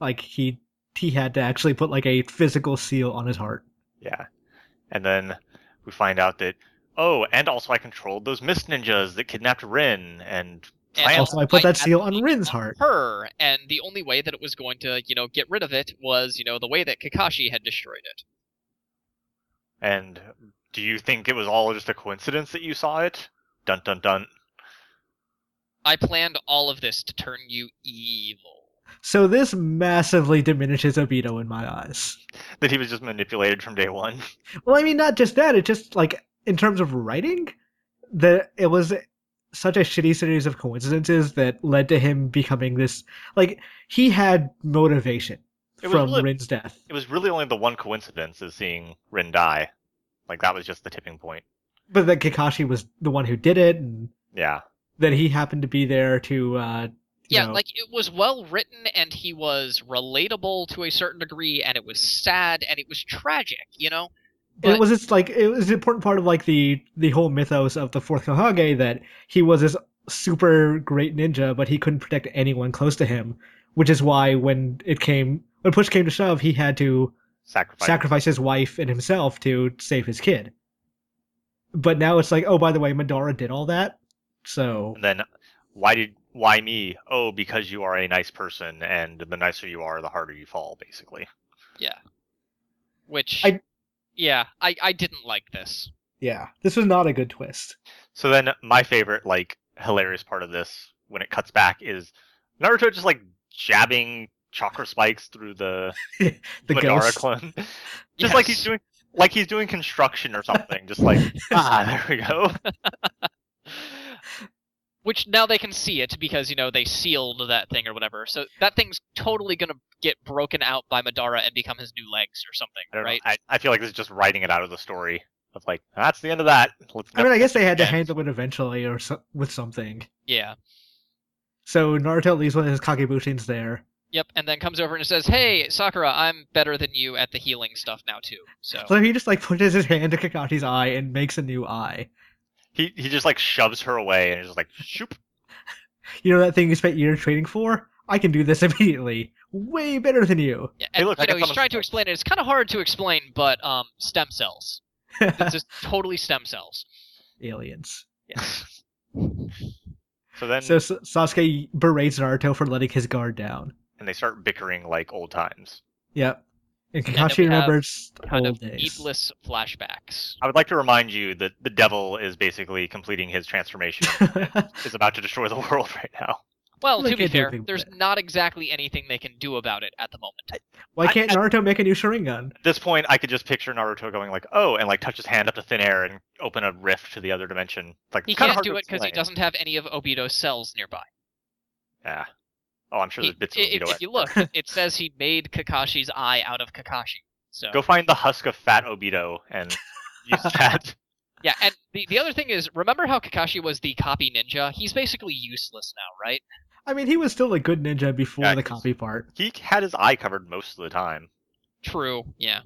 like he he had to actually put like a physical seal on his heart. Yeah. And then we find out that, oh, and also I controlled those mist ninjas that kidnapped Rin, and And planned- Also, I put that had seal on the- Rin's heart. her, and the only way that it was going to, you know, get rid of it was, you know, the way that Kakashi had destroyed it. And do you think it was all just a coincidence that you saw it? Dun dun dun. I planned all of this to turn you evil. So this massively diminishes Obito in my eyes. That he was just manipulated from day one. Well, I mean, not just that. It just like in terms of writing, that it was such a shitty series of coincidences that led to him becoming this. Like he had motivation It was from really- Rin's death. It was really only the one coincidence is seeing Rin die. Like that was just the tipping point. But that Kakashi was the one who did it, and Yeah. that he happened to be there to. Uh, you Yeah, know, like it was well written, and he was relatable to a certain degree, and it was sad, and it was tragic, you know. it was just like it was an important part of like the the whole mythos of the fourth Hokage that he was this super great ninja, but he couldn't protect anyone close to him, which is why when it came when push came to shove, he had to Sacrifice. sacrifice his wife and himself to save his kid. But now it's like, oh, by the way, Madara did all that, so And then why did why me? Oh, because you are a nice person, and the nicer you are, the harder you fall, basically. Which, I- yeah, I I didn't like this. yeah, this was not a good twist. So then my favorite, like, hilarious part of this, when it cuts back, is Naruto just, like, jabbing chakra spikes through the The Madara ghost. clone. Just like he's Yes. doing like he's doing construction or something. Just like, ah, there we go. Which now they can see it because, you know, they sealed that thing or whatever. So that thing's totally gonna get broken out by Madara and become his new legs or something, I don't right? know. I, I feel like this is just writing it out of the story. Of like, that's the end of that. Let's I mean, I guess they had to again. handle it eventually or so, with something. Yeah. So Naruto leaves one of his Kagebushins there. Yep, and then comes over and says, "Hey, Sakura, I'm better than you at the healing stuff now too." So So he just like pushes his hand to Kakashi's eye and makes a new eye. He he just like shoves her away and is just like, shoop. You know that thing you spent years training for? I can do this immediately. Way better than you. yeah, Hey, and, look, I you know, got he's some- trying to explain it. It's kind of hard to explain, but um, stem cells. It's just totally stem cells. Aliens. Yeah. So then, So S- Sasuke berates Naruto for letting his guard down. and they start bickering like old times. Yep. And then Kakashi we have remembers Kind old of days. needless flashbacks. I would like to remind you that the devil is basically completing his transformation. Is about to destroy the world right now. Well, Well, they to be can't do fair, anything with there's it. not exactly anything they can do about it at the moment. Why I- can't I- Naruto make a new Sharingan? At this point, I could just picture Naruto going like, "Oh," and like touch his hand up to thin air and open a rift to the other dimension. Like He it's kinda can't hard do to it because he explain. doesn't have any of Obito's cells nearby. Yeah. Oh, I'm sure He- there's bits i- of if, Obito. if you look, it- it says he made Kakashi's eye out of Kakashi. So Go find the husk of fat Obito and use that. yeah, and the, the other thing is, remember how Kakashi was the copy ninja? He's basically useless now, right? I mean, he was still a good ninja before Yeah, the he's- copy part. He had his eye covered most of the time. True. Yeah.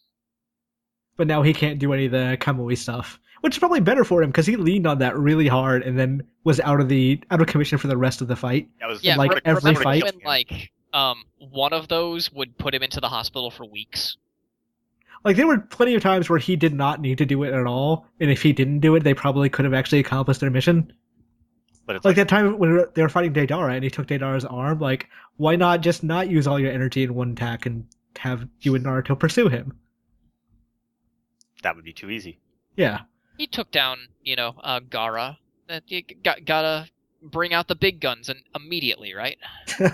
But now he can't do any of the Kamui stuff. Which is probably better for him because he leaned on that really hard and then was out of the out of commission for the rest of the fight. That was Yeah. like, re- every remember fight? when like um one of those would put him into the hospital for weeks? Like there were plenty of times where he did not need to do it at all, and if he didn't do it, they probably could have actually accomplished their mission. But it's Like like, that time when they were fighting Deidara and he took Deidara's arm, like why not just not use all your energy in one attack and have you and Naruto pursue him? that would be too easy. Yeah. He took down, you know, uh, Gara. Uh, you got, gotta bring out the big guns and immediately, right? So,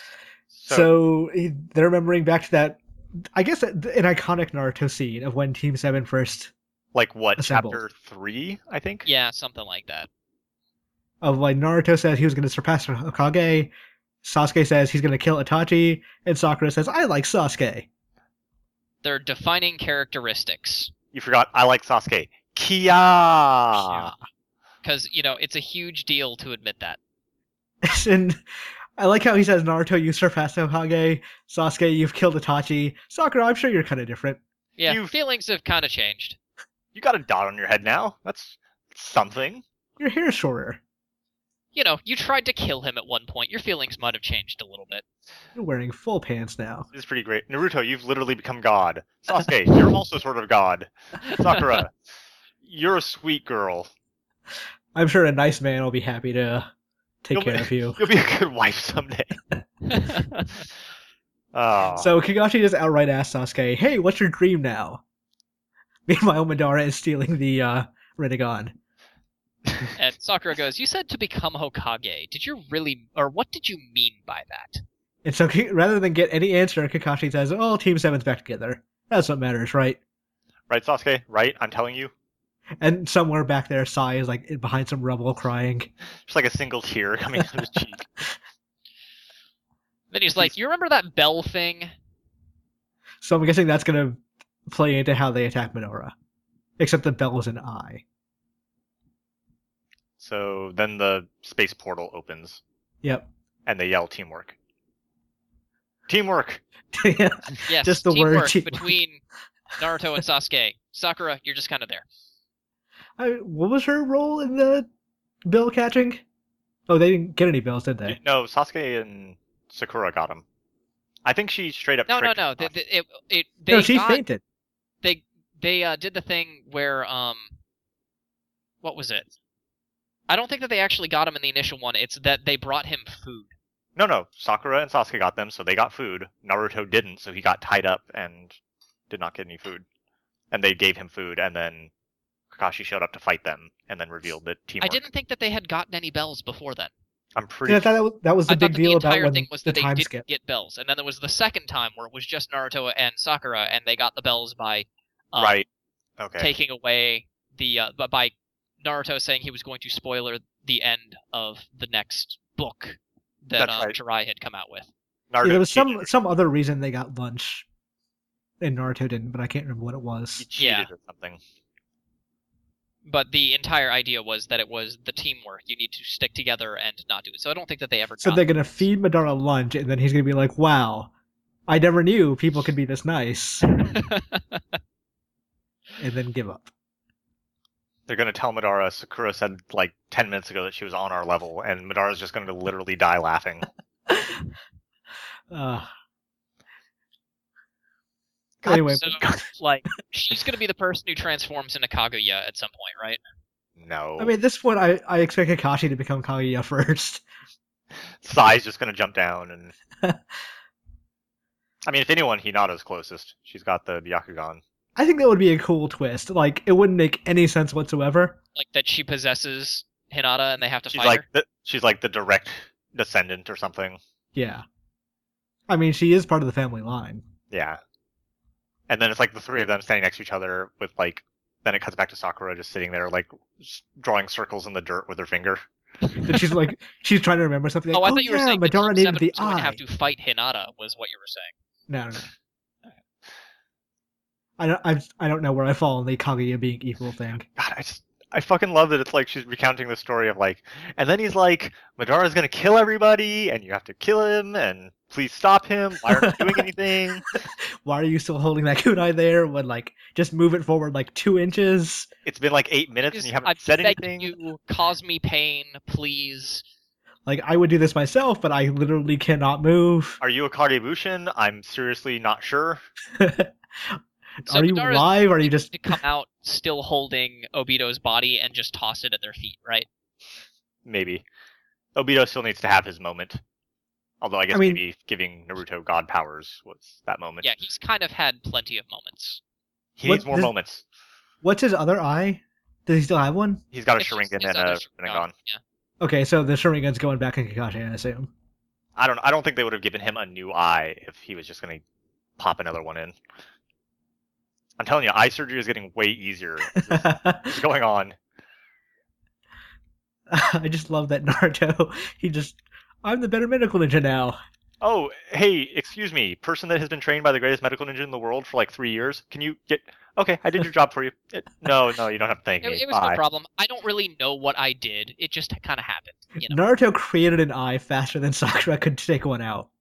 So, he- they're remembering back to that, I guess, that- an iconic Naruto scene of when Team Seven first, like what, assembled. chapter three, I think? Yeah, something like that. of like Naruto says he was going to surpass Hokage, Sasuke says he's going to kill Itachi, and Sakura says I like Sasuke. They're defining characteristics. You forgot I like Sasuke. Kia! Because, you know, it's a huge deal to admit that. And I like how he says Naruto, you surpassed Hokage. Sasuke, you've killed Itachi. Sakura, I'm sure you're kind of different. Yeah, You've- feelings have kind of changed. You got a dot on your head now. That's something. Your hair's shorter. You know, you tried to kill him at one point. Your feelings might have changed a little bit. You're wearing full pants now. This is pretty great. Naruto, you've literally become God. Sasuke, you're also sort of God. Sakura, you're a sweet girl. I'm sure a nice man will be happy to take You'll care be- of you. You'll be a good wife someday. Oh. So Kakashi just outright asks Sasuke, "Hey, what's your dream now?" Meanwhile, Madara is stealing the uh, Rinnegan. And Sakura goes, "You said to become Hokage. Did you really, or what did you mean by that?" And so Ki- rather than get any answer, Kakashi says, "Oh, Team Seven's back together. That's what matters, right?" Right, Sasuke? Right? I'm telling you. And somewhere back there, Sai is like behind some rubble crying. Just like a single tear coming out of his cheek. Then he's like, "You remember that bell thing?" So I'm guessing that's gonna play into how they attack Madara. Except the bell is an eye. So then the space portal opens, Yep. and they yell teamwork. Teamwork! Yes, Just the word teamwork teamwork. between Naruto and Sasuke. Sakura, you're just kind of there. I, what was her role in the bill catching? Oh, they didn't get any bills, did they? No, Sasuke and Sakura got him. I think she straight up No, no, tricked no. They, Sasuke. they, it, it, they No, she got, fainted. They they uh, did the thing where um, what was it? I don't think that they actually got him in the initial one. It's that they brought him food. No, no. Sakura and Sasuke got them, so they got food. Naruto didn't, so he got tied up and did not get any food. And they gave him food, and then Kakashi showed up to fight them, and then revealed that teamwork. I didn't think that they had gotten any bells before then. I'm pretty Yeah, I thought that was, that was the I big thought that deal the about entire when thing was the that they time didn't skip. get bells, and then there was the second time where it was just Naruto and Sakura, and they got the bells by um, right. Okay. taking away the uh, but by Naruto saying he was going to spoiler the end of the next book that That's um, right. Jirai had come out with. Naruto Yeah, there was cheated. some some other reason they got lunch, and Naruto didn't, but I can't remember what it He was. cheated Yeah. or something. But the entire idea was that it was the teamwork. You need to stick together and not do it. So I don't think that they ever So got they're gonna feed Madara lunch, and then he's gonna be like, "Wow, I never knew people could be this nice," and then give up. They're gonna tell Madara Sakura said like ten minutes ago that she was on our level, and Madara's just gonna literally die laughing. Uh, God, anyway, so, like, she's going to be the person who transforms into Kaguya at some point, right? No. I mean, at this point, I, I expect Kakashi to become Kaguya first. Sai's just gonna jump down and. I mean, if anyone, Hinata's closest. She's got the Byakugan. I think that would be a cool twist. Like, it wouldn't make any sense whatsoever. Like, that she possesses Hinata and they have to She's fight like her. the, she's like the direct descendant or something. Yeah. I mean, she is part of the family line. Yeah. And then it's like the three of them standing next to each other with like. Then it cuts back to Sakura just sitting there like s- drawing circles in the dirt with her finger. Then she's like, she's trying to remember something. Like, Oh, I oh thought you were yeah, saying that Madara Team needed Seven the was going to eye. have to fight Hinata, was what you were saying. No, no, no. I don't. I, I don't know where I fall on the Kaguya being equal thing. God, I just I fucking love that it's like she's recounting the story of like, and then he's like, Madara's gonna kill everybody, and you have to kill him, and please stop him. Why aren't you doing anything? Why are you still holding that kunai there? When like, just move it forward like two inches. It's been like eight minutes and Just- you haven't I said beg anything. you, cause me pain, please. Like, I would do this myself, but I literally cannot move. Are you a Kagebushin? I'm seriously not sure. So Are you Madara's live? Or are you just? to come out still holding Obito's body and just toss it at their feet, right? Maybe. Obito still needs to have his moment. Although I guess I mean- maybe giving Naruto god powers was that moment. Yeah, he's kind of had plenty of moments. He What needs more does- moments. What's his other eye? Does he still have one? He's got a It's just Sharingan his and other a Sharingan, Rinnegan. Yeah. Okay, so the Sharingan's going back in Kakashi, I assume. I don't. I don't think they would have given him a new eye if he was just going to pop another one in. I'm telling you, eye surgery is getting way easier. What's going on? I just love that Naruto. He just, I'm the better medical ninja now. Oh, hey, excuse me, person that has been trained by the greatest medical ninja in the world for like three years. Can you get? Okay, I did your job for you. It, no, no, you don't have to thank It, me. it was no Bye. problem. I don't really know what I did. It just kind of happened. You know. Naruto created an eye faster than Sakura could take one out.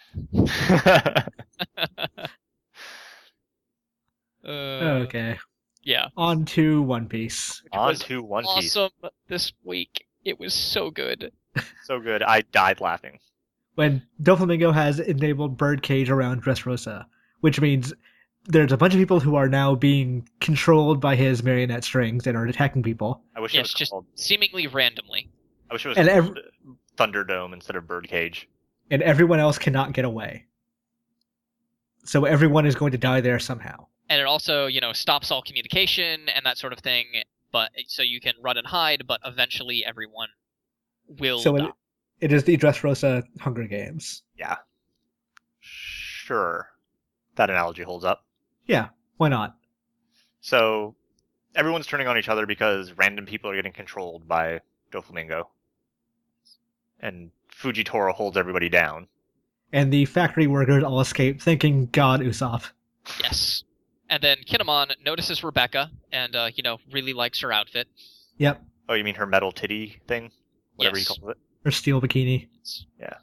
Uh, Okay, Yeah. on to One Piece. It On was to One Piece. awesome this week. It was so good. So good. I died laughing. when Doflamingo has enabled Birdcage around Dressrosa, which means there's a bunch of people who are now being controlled by his marionette strings and are attacking people. I wish it Yes, was just called. seemingly randomly. I wish it was and called Thunderdome instead of Birdcage. And everyone else cannot get away. So everyone is going to die there somehow. And it also, you know, stops all communication and that sort of thing. But so you can run and hide, but eventually everyone will So die. it, it is the Dressrosa Hunger Games. Yeah. Sure. That analogy holds up. Yeah, why not? So everyone's turning on each other because random people are getting controlled by Doflamingo. And Fujitora holds everybody down. And the factory workers all escape, thanking God Usopp. Yes. And then Kinemon notices Rebecca and, uh, you know, really likes her outfit. Yep, Oh, you mean her metal titty thing? Whatever Yes. he calls it. her steel bikini. Yeah.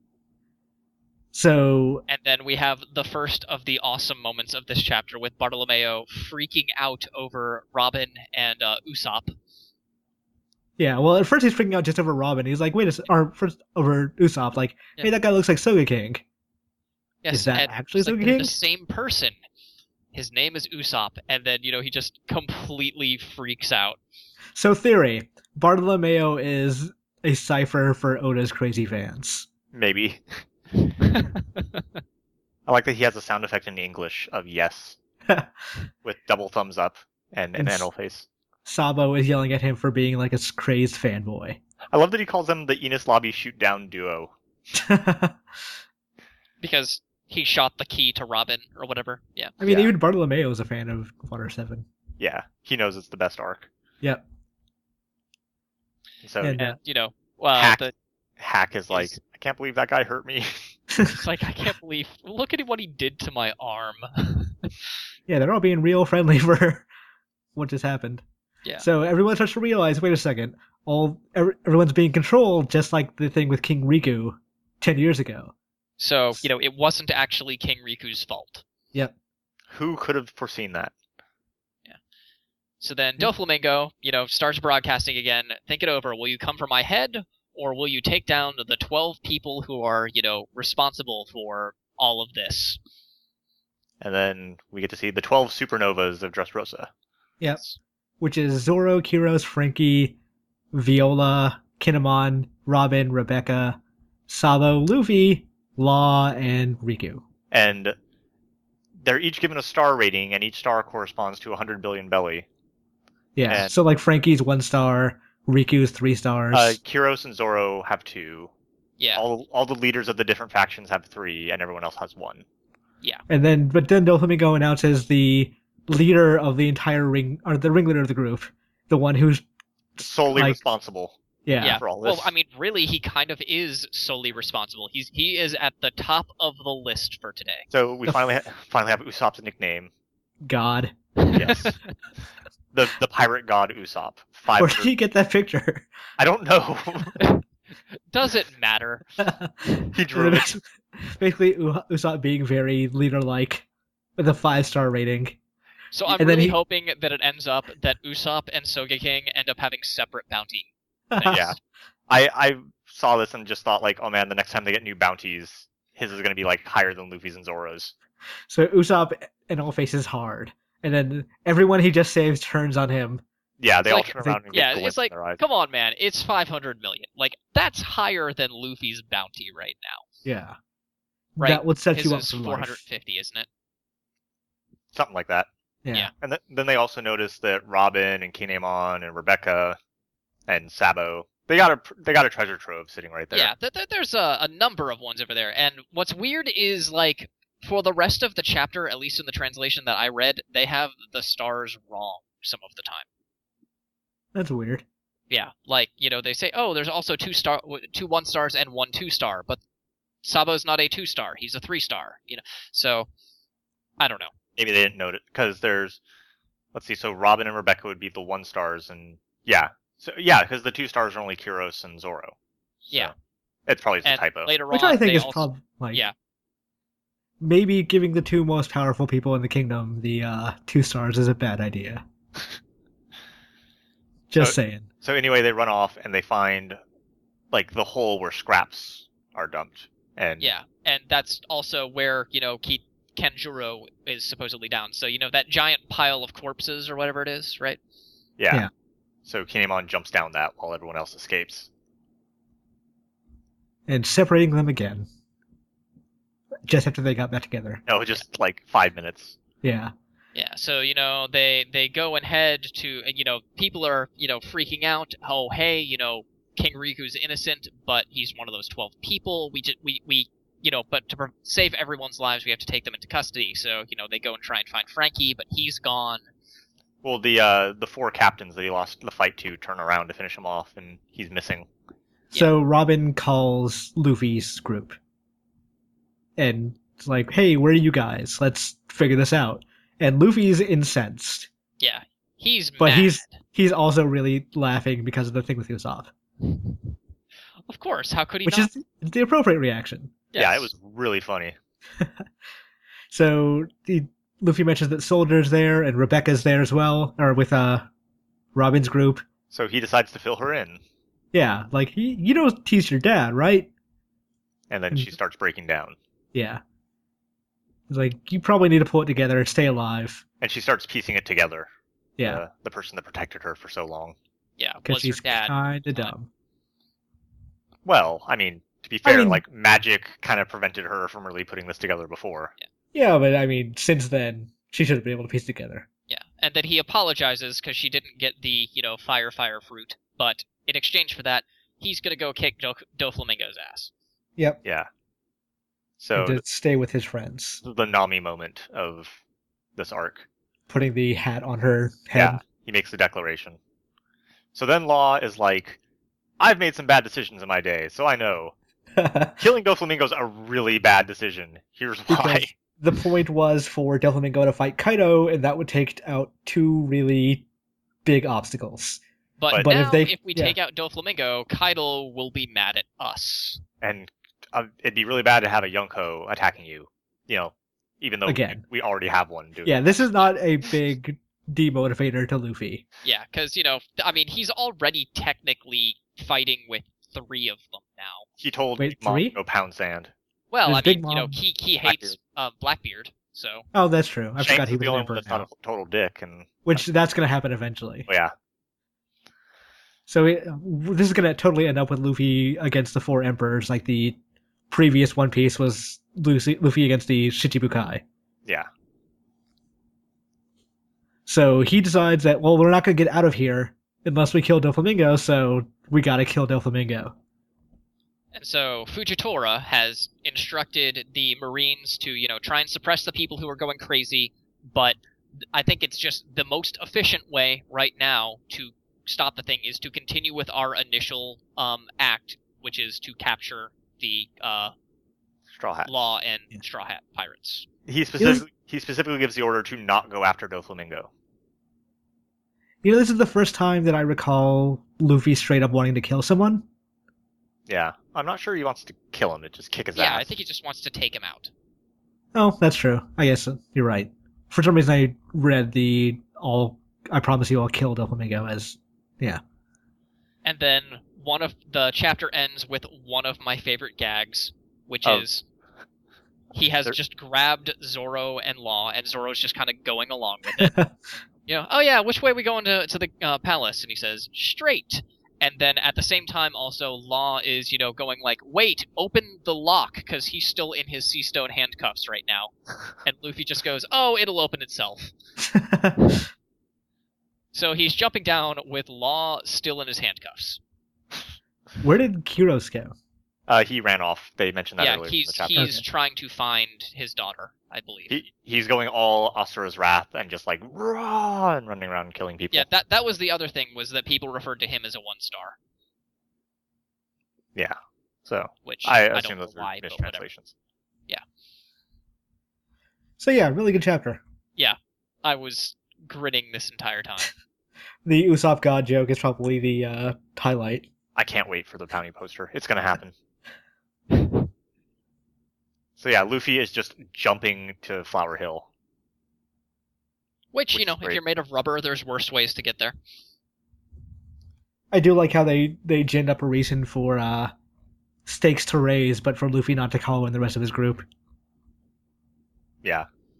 So, And then we have the first of the awesome moments of this chapter with Bartolomeo freaking out over Robin and uh, Usopp. yeah, well, at first he's freaking out just over Robin. He's like, wait a second, or first over Usopp, like, Yeah. hey, that guy looks like Soga King. Yes, Is that and actually it's like Soga they're King? the same person. His name is Usopp, and then, you know, he just completely freaks out. So, theory, Bartolomeo is a cipher for Oda's crazy fans. Maybe. I like that he has a sound effect in English of yes with double thumbs up and an And s- animal face. Sabo is yelling at him for being like a crazed fanboy. I love that he calls them the Enos Lobby shoot down duo. I Because he shot the key to Robin, or whatever. Yeah. mean, Yeah. even Bartolomeo is a fan of Water seven. Yeah, he knows it's the best arc. Yep. So And, And, you know, well, Hack. the, Hack is like, Yes. I can't believe that guy hurt me. it's like, I can't believe, look at what he did to my arm. Yeah, they're all being real friendly for what just happened. Yeah. So everyone starts to realize, wait a second, all every, everyone's being controlled, just like the thing with King Riku ten years ago. So, you know, it wasn't actually King Riku's fault. Who could have foreseen that? So then Doflamingo, you know, starts broadcasting again. Think it over. Will you come for my head, or will you take down the twelve people who are, you know, responsible for all of this? And then we get to see the twelve supernovas of Dressrosa. Yep. Which is Zoro, Kiros, Frankie, Viola, Kinemon, Robin, Rebecca, Sabo, Luffy, Law, and Riku. And they're each given a star rating, and each star corresponds to one hundred billion belly. Yeah, And- so like Frankie's one star, Riku's three stars. Uh, Kiros and Zoro have two. Yeah. All all the leaders of the different factions have three, and everyone else has one. And then, but then Doflamingo announces the leader of the entire ring, or the ringleader of the group, the one who's, Solely Like- responsible yeah, Yeah. for all this. Well, I mean, really, he kind of is solely responsible. He's he is at the top of the list for today. So we The finally ha- finally have Usopp's nickname. God. Yes. the the pirate god Usopp. Five. Where did he get that picture? I don't know. Does it matter? He drew it. Basically, U- Usopp being very leader-like, with a five-star rating. So I'm And then really he- hoping that it ends up that Usopp and Sogeking end up having separate bounty. Yeah. I I saw this and just thought like, oh man, the next time they get new bounties, his is gonna be like higher than Luffy's and Zoro's. So Usopp, in all faces, hard. And then everyone he just saves turns on him. Yeah, they It's all like- turn they- around and Yeah, get glint it's like, in their eyes. come on, man, it's five hundred million. Like, that's higher than Luffy's bounty right now. Yeah. Right. That would set His you up is for four hundred life. fifty, isn't it? Something like that. Yeah. yeah. And th- then they also noticed that Robin and Kinemon and Rebecca and Sabo, they got a they got a treasure trove sitting right there. Yeah, th- th- there's a, a number of ones over there. And what's weird is, like, for the rest of the chapter, at least in the translation that I read, they have the stars wrong some of the time. That's weird. Yeah, like, you know, they say, oh, there's also two star, two one stars and one two star, but Sabo's not a two star; he's a three star. You know, so I don't know. Maybe they didn't note it because there's, let's see, so Robin and Rebecca would be the one stars, and yeah, so yeah, because the two stars are only Kiros and Zoro. Yeah, It's probably just and a typo. later Which on, I think they is also, probably like yeah. maybe giving the two most powerful people in the kingdom the uh, two stars is a bad idea. Just So- saying. So anyway, they run off and they find like the hole where scraps are dumped, And Yeah, and that's also where, you know, Ki- Kenjuro is supposedly down. So, you know, that giant pile of corpses or whatever it is, right? yeah. Yeah. So Kinemon jumps down that while everyone else escapes. And separating them again. Just after they got back together. No, just like five minutes. Yeah. Yeah, so, you know, they, they go and head to, you know, people are, you know, freaking out. Oh, hey, you know, King Riku's innocent, but he's one of those twelve people. We just, we, we, you know, but to save everyone's lives, we have to take them into custody. So, you know, they go and try and find Frankie, but he's gone. Well, the uh, the four captains that he lost the fight to turn around to finish him off, and he's missing. So Robin calls Luffy's group. And it's like, hey, where are you guys? Let's figure this out. And Luffy's incensed. Yeah, he's But mad. he's he's also really laughing because of the thing with Usopp. Of course, how could he Which not? is the appropriate reaction. Yes. Yeah, it was really funny. So the, Luffy mentions that Soldier's there and Rebecca's there as well, or with uh Robin's group. So he decides to fill her in, Yeah, like, he, you know he's your dad, right? and then she starts breaking down. Yeah. He's like, you probably need to pull it together and stay alive. And she starts piecing it together. Yeah, Uh, the person that protected her for so long. Yeah, because was her she's dad. kind of dumb. Well, I mean, to be fair, mean- like, magic kind of prevented her from really putting this together before. Yeah, but I mean, since then, she should have been able to piece it together. Yeah, and then he apologizes because she didn't get the, you know, fire fire fruit. But in exchange for that, he's gonna go kick Do- Doflamingo's ass. Yep. Yeah. So, And to stay with his friends. the Nami moment of this arc. Putting the hat on her Yeah, head. he makes the declaration. So then Law is like, I've made some bad decisions in my day, so I know. Killing Doflamingo's a really bad decision. Here's why. Because the point was for Doflamingo to fight Kaido, and that would take out two really big obstacles. But, But- But now, if they- if we yeah. take out Doflamingo, Kaido will be mad at us. And uh, it'd be really bad to have a Yonko attacking you. You know, even though Again. we, we already have one doing Yeah, this is not a big demotivator to Luffy. Yeah, because, you know, I mean, he's already technically fighting with three of them now. He told Wait, Big Mom three? to go pound sand. Well, There's I Big mean, you know, Mom. he, he hates uh, Blackbeard, so... Oh, that's true. I Shanks forgot he is was the an only emperor one that's now. not a total dick, and Which, that's going to happen eventually. oh, yeah, So it, this is going to totally end up with Luffy against the four emperors, like the previous One Piece was Lucy, Luffy against the Shichibukai. yeah. So he decides that, well, we're not going to get out of here unless we kill Doflamingo, so we got to kill Doflamingo. And so Fujitora has instructed the Marines to, you know, try and suppress the people who are going crazy, but I think it's just the most efficient way right now to stop the thing is to continue with our initial um, act, which is to capture the uh, Straw Hat. Law and Yeah. Straw Hat pirates. He specifically he specifically gives the order to not go after Doflamingo. You know, this is the first time that I recall Luffy straight up wanting to kill someone. Yeah, I'm not sure he wants to kill him. To just kick his Yeah, ass. I think he just wants to take him out. Oh, that's true. I guess you're right. For some reason, I read the all. I promise you, I'll kill Doflamingo as. Yeah. And then one of the chapter ends with one of my favorite gags, which Oh. is he has There- just grabbed Zoro and Law, and Zoro's just kind of going along with it. You know, oh yeah, which way are we going to to the uh, palace? And he says straight. And then at the same time, also Law is, you know, going like, wait, open the lock because he's still in his sea stone handcuffs right now. And Luffy just goes, oh, it'll open itself. So he's jumping down with Law still in his handcuffs. Where did Kyros go? Uh, he ran off. They mentioned that Yeah, earlier in he's the chapter. he's Okay. trying to find his daughter, I believe. He, he's going all Asura's Wrath and just like run, running around killing people. Yeah, that that was the other thing, was that people referred to him as a one star, Yeah. So which I I, assume don't know those are why, but whatever. mistranslations. So yeah, really good chapter. I was grinning this entire time. The Usopp God joke is probably the uh, highlight. I can't wait for the bounty poster. It's gonna happen. So yeah, Luffy is just jumping to Flower Hill. Which, Which you know, is if great. you're made of rubber, there's worse ways to get there. I do like how they they ginned up a reason for uh, stakes to raise, but for Luffy not to call in the rest of his group Yeah.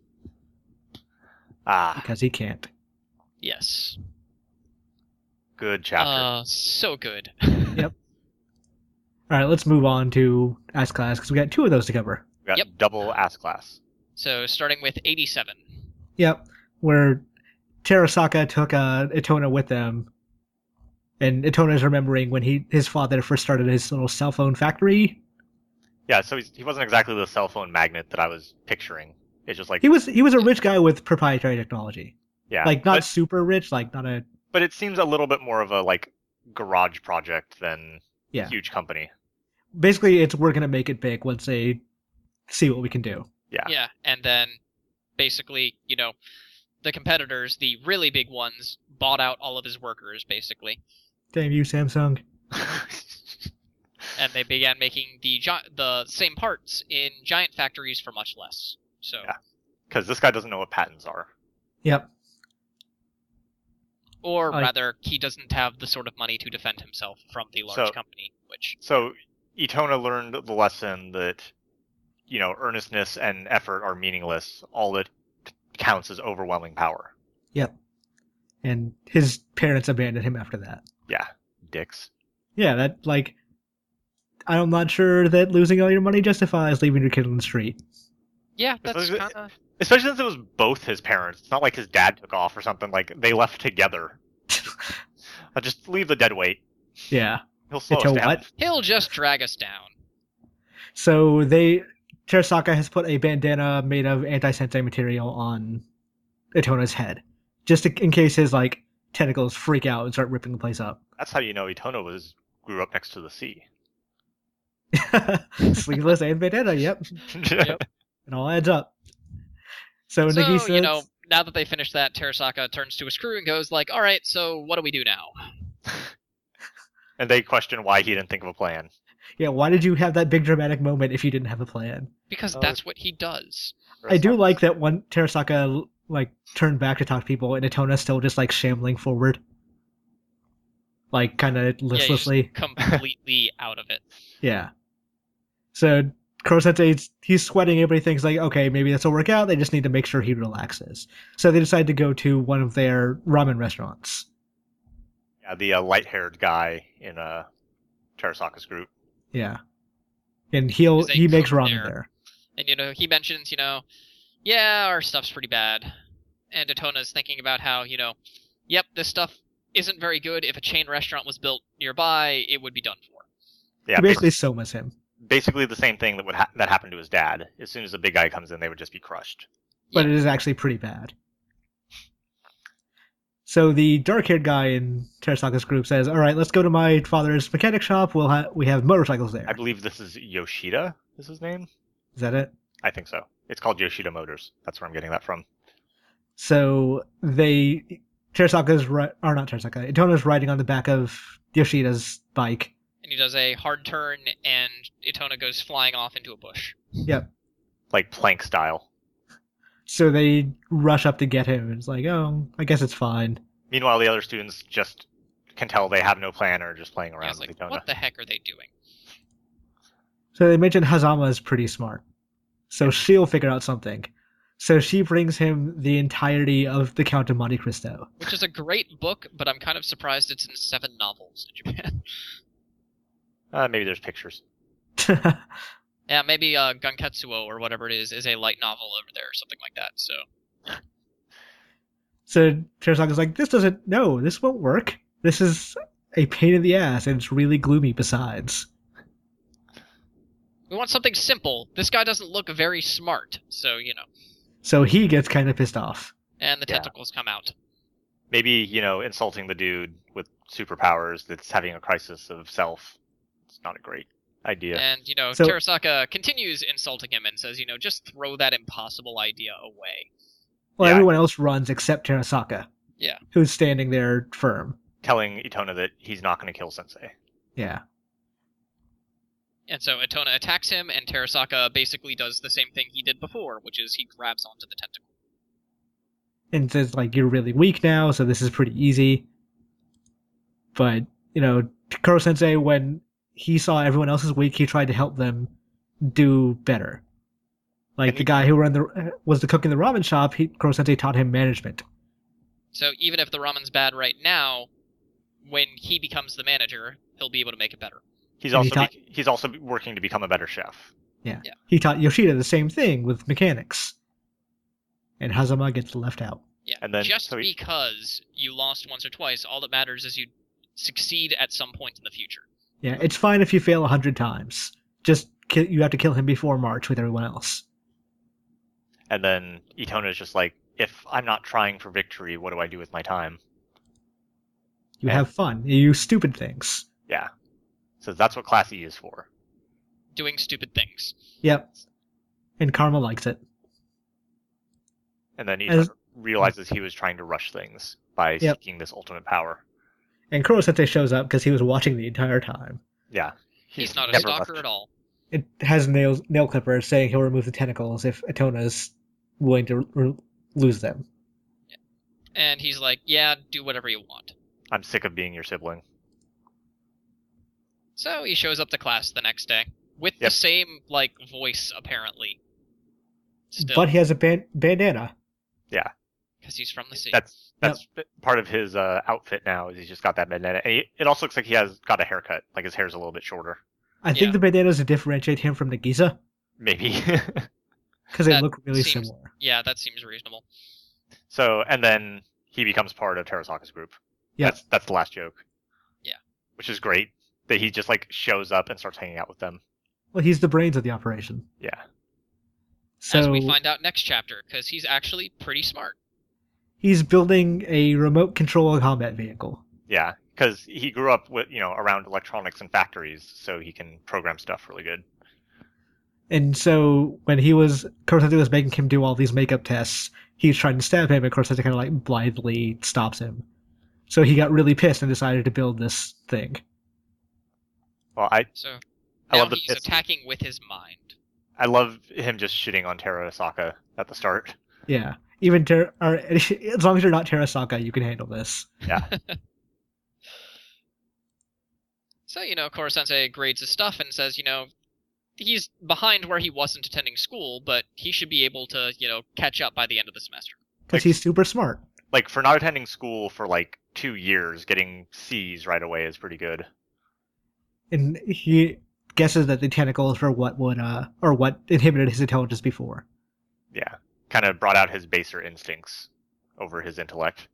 Ah, because he can't. Yes. good chapter. Uh, so good. Yep. All right, let's move on to S class because we got two of those to cover. we got yep. double ass class. So starting with eighty-seven. Yep, where Terasaka took uh, Itona with them, and Itona's remembering when he his father first started his little cell phone factory. Yeah, so he's, he wasn't exactly the cell phone magnet that I was picturing. It's just like He was he was a rich guy with proprietary technology, yeah, like not but, super rich, like not a but it seems a little bit more of a like garage project than yeah. huge company. Basically, it's we're gonna make it big once they see what we can do. Yeah. Yeah, and then basically, you know, the competitors, the really big ones, bought out all of his workers, basically. Damn you, Samsung. And they began making the gi- the same parts in giant factories for much less. So, Yeah. Because this guy doesn't know what patents are. Yep. or I- rather, he doesn't have the sort of money to defend himself from the large So- company. Which, So Itona learned the lesson that, you know, earnestness and effort are meaningless. All that counts is overwhelming power. Yep. And his parents abandoned him after that. Yeah, dicks. Yeah, that, like, I'm not sure that losing all your money justifies leaving your kid on the street. yeah, that's Especially- kind of Especially since it was both his parents. It's not like his dad took off or something. Like, they left together. Uh, just leave the dead weight. Yeah. He'll slow Until us down. what? he'll just drag us down. So they, Terasaka has put a bandana made of anti-sensei material on Itona's head, just to, in case his like tentacles freak out and start ripping the place up. That's how you know Itona was grew up next to the sea. Sleeveless and bandana, yep, Yep. it all adds up. So, So, Nagisa, you know, now that they finished that, Terasaka turns to his crew and goes like, "All right, so what do we do now?" And they question why he didn't think of a plan. yeah, why did you have that big dramatic moment if you didn't have a plan? Because Oh. that's what he does. I do like that one Terasaka like turned back to talk to people, and Itona's still just like shambling forward, like kind of Yeah, he's just listlessly. completely out of it. Yeah. So Kuro Sensei's he's sweating. Everybody thinks like, okay, maybe this will work out. They just need to make sure he relaxes. So they decide to go to one of their ramen restaurants. Yeah, the uh, light-haired guy in uh, Terasaka's group. Yeah. And he'll There's a he makes cook ramen there. there. And, you know, he mentions, you know, yeah, our stuff's pretty bad. And Itona's thinking about how, you know, yep, this stuff isn't very good. If a chain restaurant was built nearby, it would be done for. Yeah, he basically somas him. basically the same thing that would ha- that happened to his dad. As soon as the big guy comes in, they would just be crushed. But Yeah. it is actually pretty bad. So the dark-haired guy in Terasaka's group says, "All right, let's go to my father's mechanic shop. We'll ha- we have motorcycles there." I believe this is Yoshida. Is his name? Is that it? I think so. It's called Yoshida Motors. That's where I'm getting that from. So they Terasaka's ri- or not Terasaka. Itona's riding on the back of Yoshida's bike. And he does a hard turn, and Itona goes flying off into a bush. Yep. Like plank style. So they rush up to get him, and it's like, oh, I guess it's fine. Meanwhile, the other students just can tell they have no plan or are just playing Yeah, around it's with like, Itona. what the heck are they doing? So they mentioned Hazama is pretty smart. So she'll figure out something. So she brings him the entirety of the Count of Monte Cristo. Which is a great book, but I'm kind of surprised it's in seven novels in Japan. Uh, maybe there's pictures. Yeah, maybe uh, Ganketsuo or whatever it is is a light novel over there or something like that. So So Terasaka's like, this doesn't, no, this won't work. This is a pain in the ass, and it's really gloomy besides. we want something simple. This guy doesn't look very smart, so you know. So he gets kind of pissed off. And the Yeah. tentacles come out. Maybe, you know, insulting the dude with superpowers that's having a crisis of self. It's not a great idea. And, you know, So- Terasaka continues insulting him and says, you know, just throw that impossible idea away. Well, Yeah. everyone else runs except Terasaka. Yeah. Who's standing there firm. Telling Itona that he's not going to kill Sensei. Yeah. And so Itona attacks him, and Terasaka basically does the same thing he did before, which is he grabs onto the tentacle. And says, like, you're really weak now, so this is pretty easy. But, you know, Kuro Sensei, when he saw everyone else's weak, he tried to help them do better. Like And the he- guy who ran the was the cook in the ramen shop, he, Kuro Sensei taught him management. So even if the ramen's bad right now, when he becomes the manager, he'll be able to make it better. He's And he also taught- be- he's also working to become a better chef. Yeah. Yeah. He taught Yoshida the same thing with mechanics. And Hazama gets left out. Yeah. And then- Just so he- because you lost once or twice, all that matters is you succeed at some point in the future. Yeah, it's fine if you fail a hundred times. Just ki- you have to kill him before March with everyone else. And then Itona is just like, if I'm not trying for victory, what do I do with my time? You Yeah. have fun. You use stupid things. Yeah. So that's what Class E is for. Doing stupid things. Yep. And Karma likes it. And then Itona As- realizes he was trying to rush things by Yep. seeking this ultimate power. And Kuro Sensei shows up because he was watching the entire time. Yeah. He's, not a never stalker left. at all. It has nails, nail clippers saying he'll remove the tentacles if Atona's willing to r- lose them. And he's like, yeah, do whatever you want. I'm sick of being your sibling. So he shows up to class the next day. With Yep. the same, like, voice, apparently. Still, But he has a ban- bandana. because he's from the sea. That's that's part of his uh, outfit now. Is he's just got that bandana, and he, it also looks like he has got a haircut. Like his hair's a little bit shorter. I Yeah. think the bandanas to differentiate him from Nagisa Maybe. because they That look really seems- similar. Yeah, that seems reasonable. So, and then he becomes part of Terasaka's group. Yeah. That's that's the last joke. Yeah. Which is great that he just like shows up and starts hanging out with them. Well, he's the brains of the operation. Yeah. So As we find out next chapter, because he's actually pretty smart. he's building a remote control combat vehicle. Yeah. Because he grew up with you know around electronics and factories, so he can program stuff really good. And so when he was, Kuro Sensei was making him do all these makeup tests, he was trying to stab him, and Kuro Sensei kind of like blithely stops him. So he got really pissed and decided to build this thing. Well, I So I now love the he's piss- attacking with his mind. I love him just shitting on Terasaka at the start. Yeah. Even ter- or, as long as you're not Terasaka, you can handle this. Yeah. So, you know, Koro Sensei grades his stuff and says, you know, he's behind where he wasn't attending school, but he should be able to, you know, catch up by the end of the semester. Because Like- he's super smart. Like for not attending school for like two years, getting C's right away is pretty good. And he guesses that the tentacles are what would, uh, or what inhibited his intelligence before. Yeah. Kind of brought out his baser instincts over his intellect.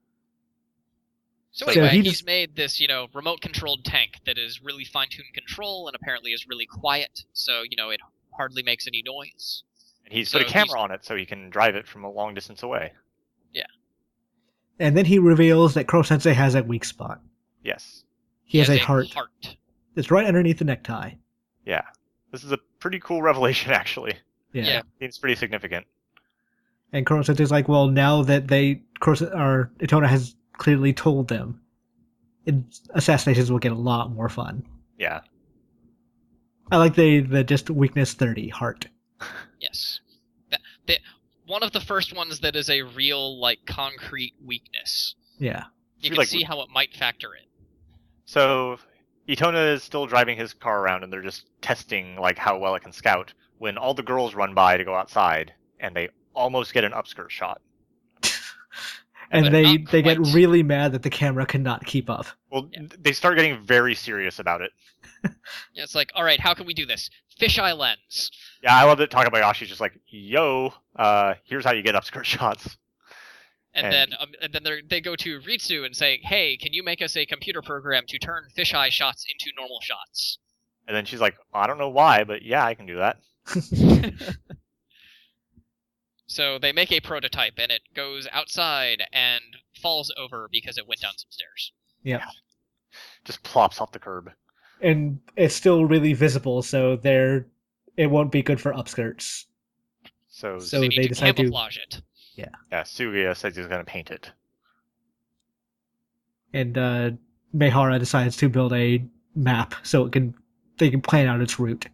So So anyway, he he's just- made this, you know, remote-controlled tank that is really fine-tuned control and apparently is really quiet, so, you know, it hardly makes any noise. And he's So put a camera he's- on it so he can drive it from a long distance away. And then he reveals that Kuro Sensei has a weak spot. Yes. He, has, a, heart. heart. It's right underneath the necktie. Yeah. This is a pretty cool revelation, actually. Yeah. Yeah. Seems pretty significant. And Kuro Sensei's like, well, now that they, Kuro, or Itona has clearly told them, it, assassinations will get a lot more fun. Yeah. I like the, the just weakness thirty, heart. Yes. That, that, one of the first ones that is a real, like, concrete weakness. Yeah. You Feel can like see we- how it might factor in. So Itona is still driving his car around and they're just testing like how well it can scout when all the girls run by to go outside and they almost get an upskirt shot. And But they, not they get quite. really mad that the camera cannot keep up. Well, Yeah. they start getting very serious about it. Yeah, it's like, alright, how can we do this? Fisheye lens. Yeah, I love that Takabayashi's just like, yo, uh, here's how you get upskirt shots. And, And- then um, and then they're- they go to Ritsu and say, hey, can you make us a computer program to turn fisheye shots into normal shots? And then she's like, I don't know why, but yeah, I can do that. So they make a prototype, and it goes outside and falls over because it went down some stairs. Yeah. Just plops off the curb. And it's still really visible, so they're, it won't be good for upskirts. So, So they need they to decide to- camouflage it. yeah, Sugiya says he's going to paint it. And uh, Meihara decides to build a map so it can they can plan out its route.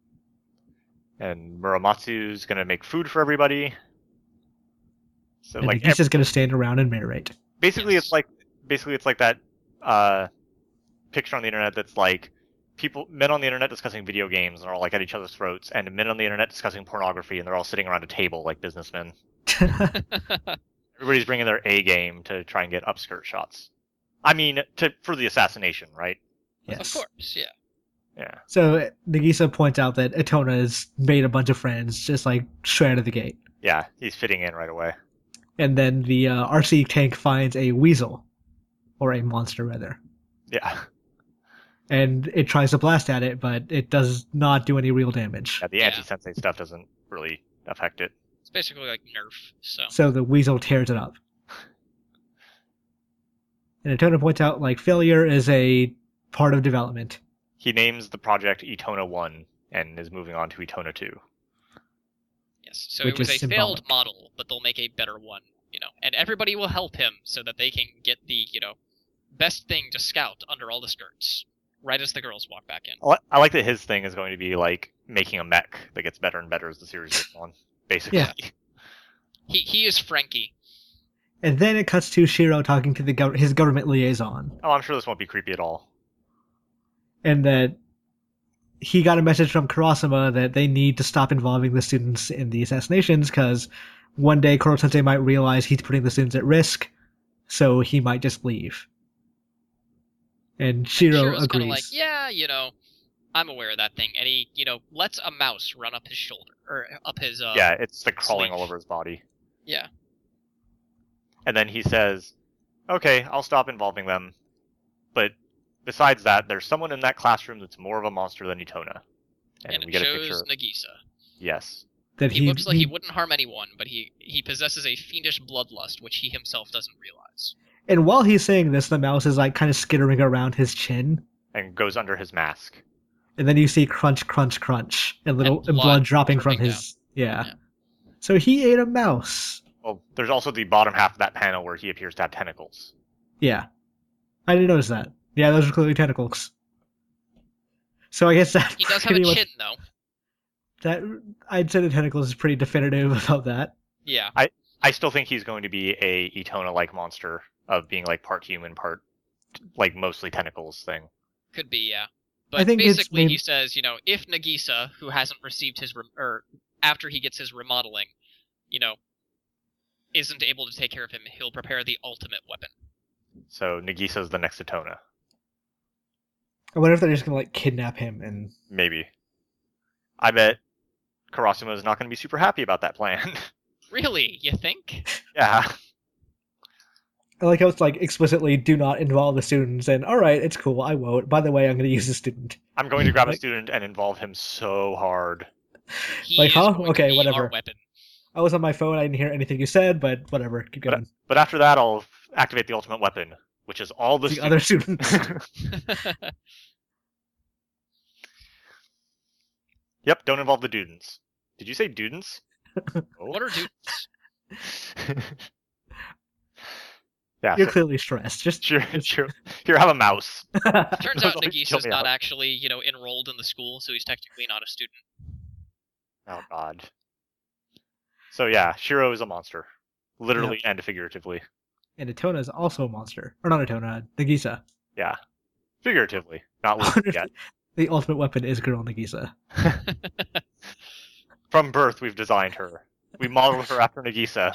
And Muramatsu's going to make food for everybody. So And like he's ev- just going to stand around and narrate. basically Yes. it's like basically it's like that uh, picture on the internet that's like people, men on the internet discussing video games and are all like at each other's throats, and men on the internet discussing pornography and they're all sitting around a table like businessmen. Everybody's bringing their A game to try and get upskirt shots. I mean, to for the assassination, right? Yes. Of course, yeah. Yeah. So Nagisa points out that Etona has made a bunch of friends just like straight out of the gate. Yeah, he's fitting in right away. And then the uh, R C tank finds a weasel, or a monster rather. Yeah. And it tries to blast at it, but it does not do any real damage. Yeah, the Yeah. anti-sensei stuff doesn't really affect it. It's basically like Nerf, so. So the weasel tears it up. And Etona points out like failure is a part of development. He names the project Etona one and is moving on to Etona two. Yes, so Which it was is a symbolic. failed model, but they'll make a better one, you know. And everybody will help him so that they can get the, you know, best thing to scout under all the skirts, right as the girls walk back in. I li- I like that his thing is going to be like making a mech that gets better and better as the series goes on. Basically. Yeah. He he is Frankie. And then it cuts to Shiro talking to the gov- his government liaison. Oh, I'm sure this won't be creepy at all. And that he got a message from Kurosama that they need to stop involving the students in the assassinations because one day Koro-sensei might realize he's putting the students at risk, so he might just leave. And Shiro Shiro's agrees. kind of like, yeah, you know, I'm aware of that thing. And he, you know, lets a mouse run up his shoulder, or up his, uh, Yeah, it's like crawling sleeve. all over his body. yeah. And then he says, okay, I'll stop involving them. But besides that, there's someone in that classroom that's more of a monster than Etona. And, And we it get a shows picture. Nagisa. Yes. that He, looks like he wouldn't harm anyone, but he, he possesses a fiendish bloodlust, which he himself doesn't realize. And while he's saying this, the mouse is like kind of skittering around his chin. And goes under his mask. And then you see crunch, crunch, crunch, and little And and blood, blood dropping from dripping his yeah. Yeah. So he ate a mouse. Well, there's also the bottom half of that panel where he appears to have tentacles. Yeah, I didn't notice that. Yeah, those are clearly tentacles. So I guess that He does have a pretty much- chin, though. That I'd say the tentacles is pretty definitive about that. Yeah. I still think he's going to be a Etona-like monster of being like part human, part like mostly tentacles thing. Could be, yeah. I But think it's basically, maybe- he says, you know, if Nagisa, who hasn't received his, re- or after he gets his remodeling, you know, isn't able to take care of him, he'll prepare the ultimate weapon. So Nagisa's the next Etona. I wonder if they're just gonna like kidnap him and Maybe. I bet Kurosama is not going to be super happy about that plan. Really, you think? Yeah. I like how it's like explicitly do not involve the students and all right, it's cool, I won't. By the way, I'm gonna use the student. I'm going to grab a Like- student and involve him so hard. He Like, is huh? going Okay, to be whatever. Our weapon. I was on my phone, I didn't hear anything you said, but whatever, keep But, going. but after that, I'll activate the ultimate weapon, which is all the, The stu- other students. Yep, don't involve the students. Did you say students? What are dudes? Yeah, You're so, clearly stressed. Just sure, sure. Here, have a mouse. Turns out Those always kill Nagisa's me not out. actually, you know, enrolled in the school, so he's technically not a student. Oh god. So yeah, Shiro is a monster, literally and figuratively. and Etona is also a monster. Or not Etona, Nagisa. Yeah, figuratively, not literally yet. The ultimate weapon is girl Nagisa. From birth, we've designed her. We modeled her after Nagisa.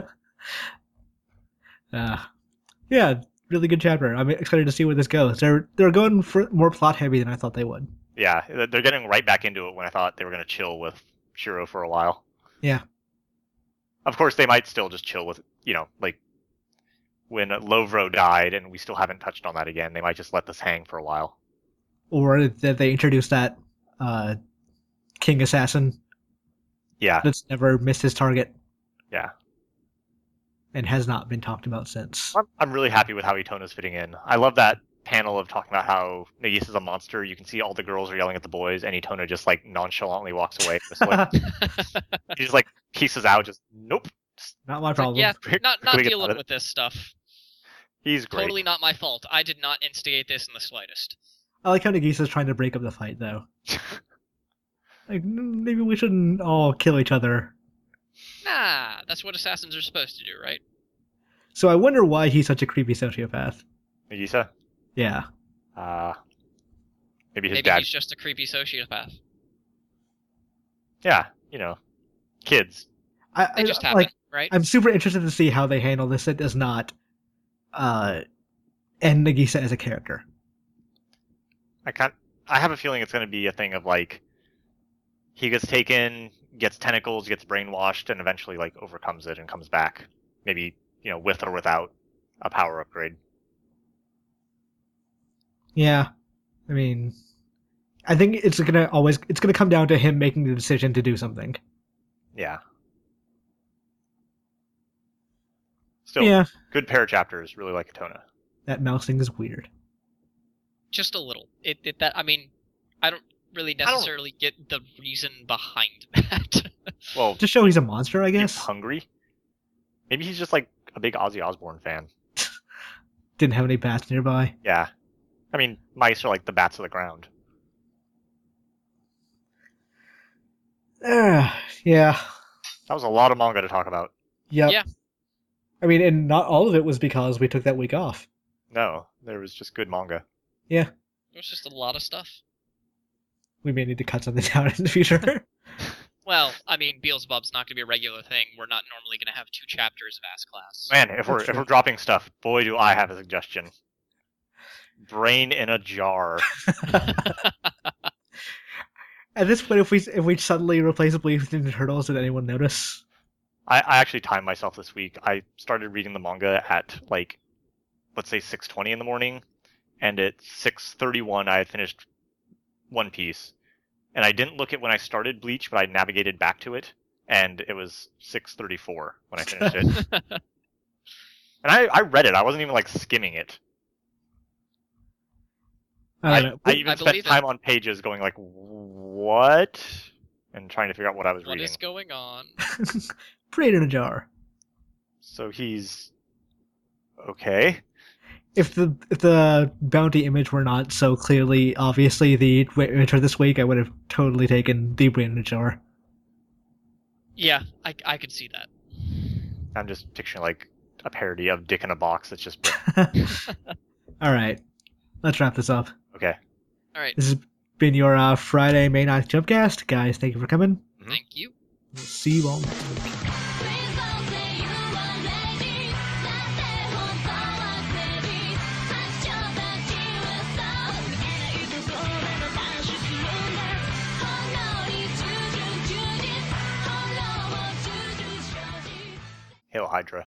Uh, yeah, really good chapter. I'm excited to see where this goes. They're they're going for more plot heavy than I thought they would. Yeah, they're getting right back into it when I thought they were going to chill with Shiro for a while. Yeah. Of course, they might still just chill with, you know, like when Lovro died and we still haven't touched on that again. They might just let this hang for a while. Or that they introduced that uh, king assassin Yeah, that's never missed his target yeah. and has not been talked about since. I'm, I'm really happy with how Etona's fitting in. I love that panel of talking about how Nagisa's a monster. You can see all the girls are yelling at the boys, and Etona just like nonchalantly walks away. Just, like, he just like pieces out. Just nope. Not my It's like, problem. yeah, not not Quick about dealing it. with this stuff. He's great. Totally not my fault. I did not instigate this in the slightest. I like how Nagisa's trying to break up the fight, though. Like, "Mm, maybe we shouldn't all kill each other. Nah, that's what assassins are supposed to do, right? So I wonder why he's such a creepy sociopath. Nagisa. Yeah. Uh, Maybe his Maybe dad. he's just a creepy sociopath. Yeah, you know, kids. I, They I- just happen, like, right? I'm super interested to see how they handle this. It does not uh, end Nagisa as a character. I can't. I have a feeling it's going to be a thing of like he gets taken, gets tentacles, gets brainwashed, and eventually like overcomes it and comes back. Maybe you know, with or without a power upgrade. Yeah, I mean, I think it's gonna always it's gonna come down to him making the decision to do something. Yeah. Still, Yeah, good pair of chapters. Really like Atona. that mouse thing is weird. Just a little. It, it that I mean, I don't really don't- necessarily get the reason behind that. Well, Just show he's a monster, I he's guess. hungry. Maybe he's just like a big Ozzy Osbourne fan. Didn't have any bats nearby. Yeah. I mean, mice are like the bats of the ground. Uh, yeah. That was a lot of manga to talk about. Yep. Yeah. I mean, and not all of it was because we took that week off. No, there was just good manga. Yeah. There's just a lot of stuff. We may need to cut something down in the future. Well, I mean, Beelzebub's not going to be a regular thing. We're not normally going to have two chapters of Ass Class. Man, if we're That's if true. we're dropping stuff, boy, do I have a suggestion. Brain in a jar. At this point, if we if we suddenly replace a Believe in the Turtles, did anyone notice? I, I actually timed myself this week. I started reading the manga at like, let's say six twenty in the morning, and at six thirty-one I had finished One Piece. And I didn't look at when I started Bleach, but I navigated back to it, and it was six thirty-four when I finished it. And I, I read it. I wasn't even like skimming it. I I, don't know. I even I spent believe it. time on pages going like, what? And trying to figure out what I was What reading. is going on? Brain in a jar. So he's okay. If the if the bounty image were not so clearly, obviously the image for this week, I would have totally taken the Brain in a jar. Yeah, I, I could see that. I'm just picturing like a parody of Dick in a Box that's just All right, let's wrap this up. okay. All right, This has been your uh, Friday May ninth Jumpcast, guys. Thank you for coming. Mhm. thank you. We'll see you all next week. Please don't say you are ready. なんて本当はセリ発情たちはそう見えないところで話するんだ本能に従順忠実本能を従順正直 Hail Hydra.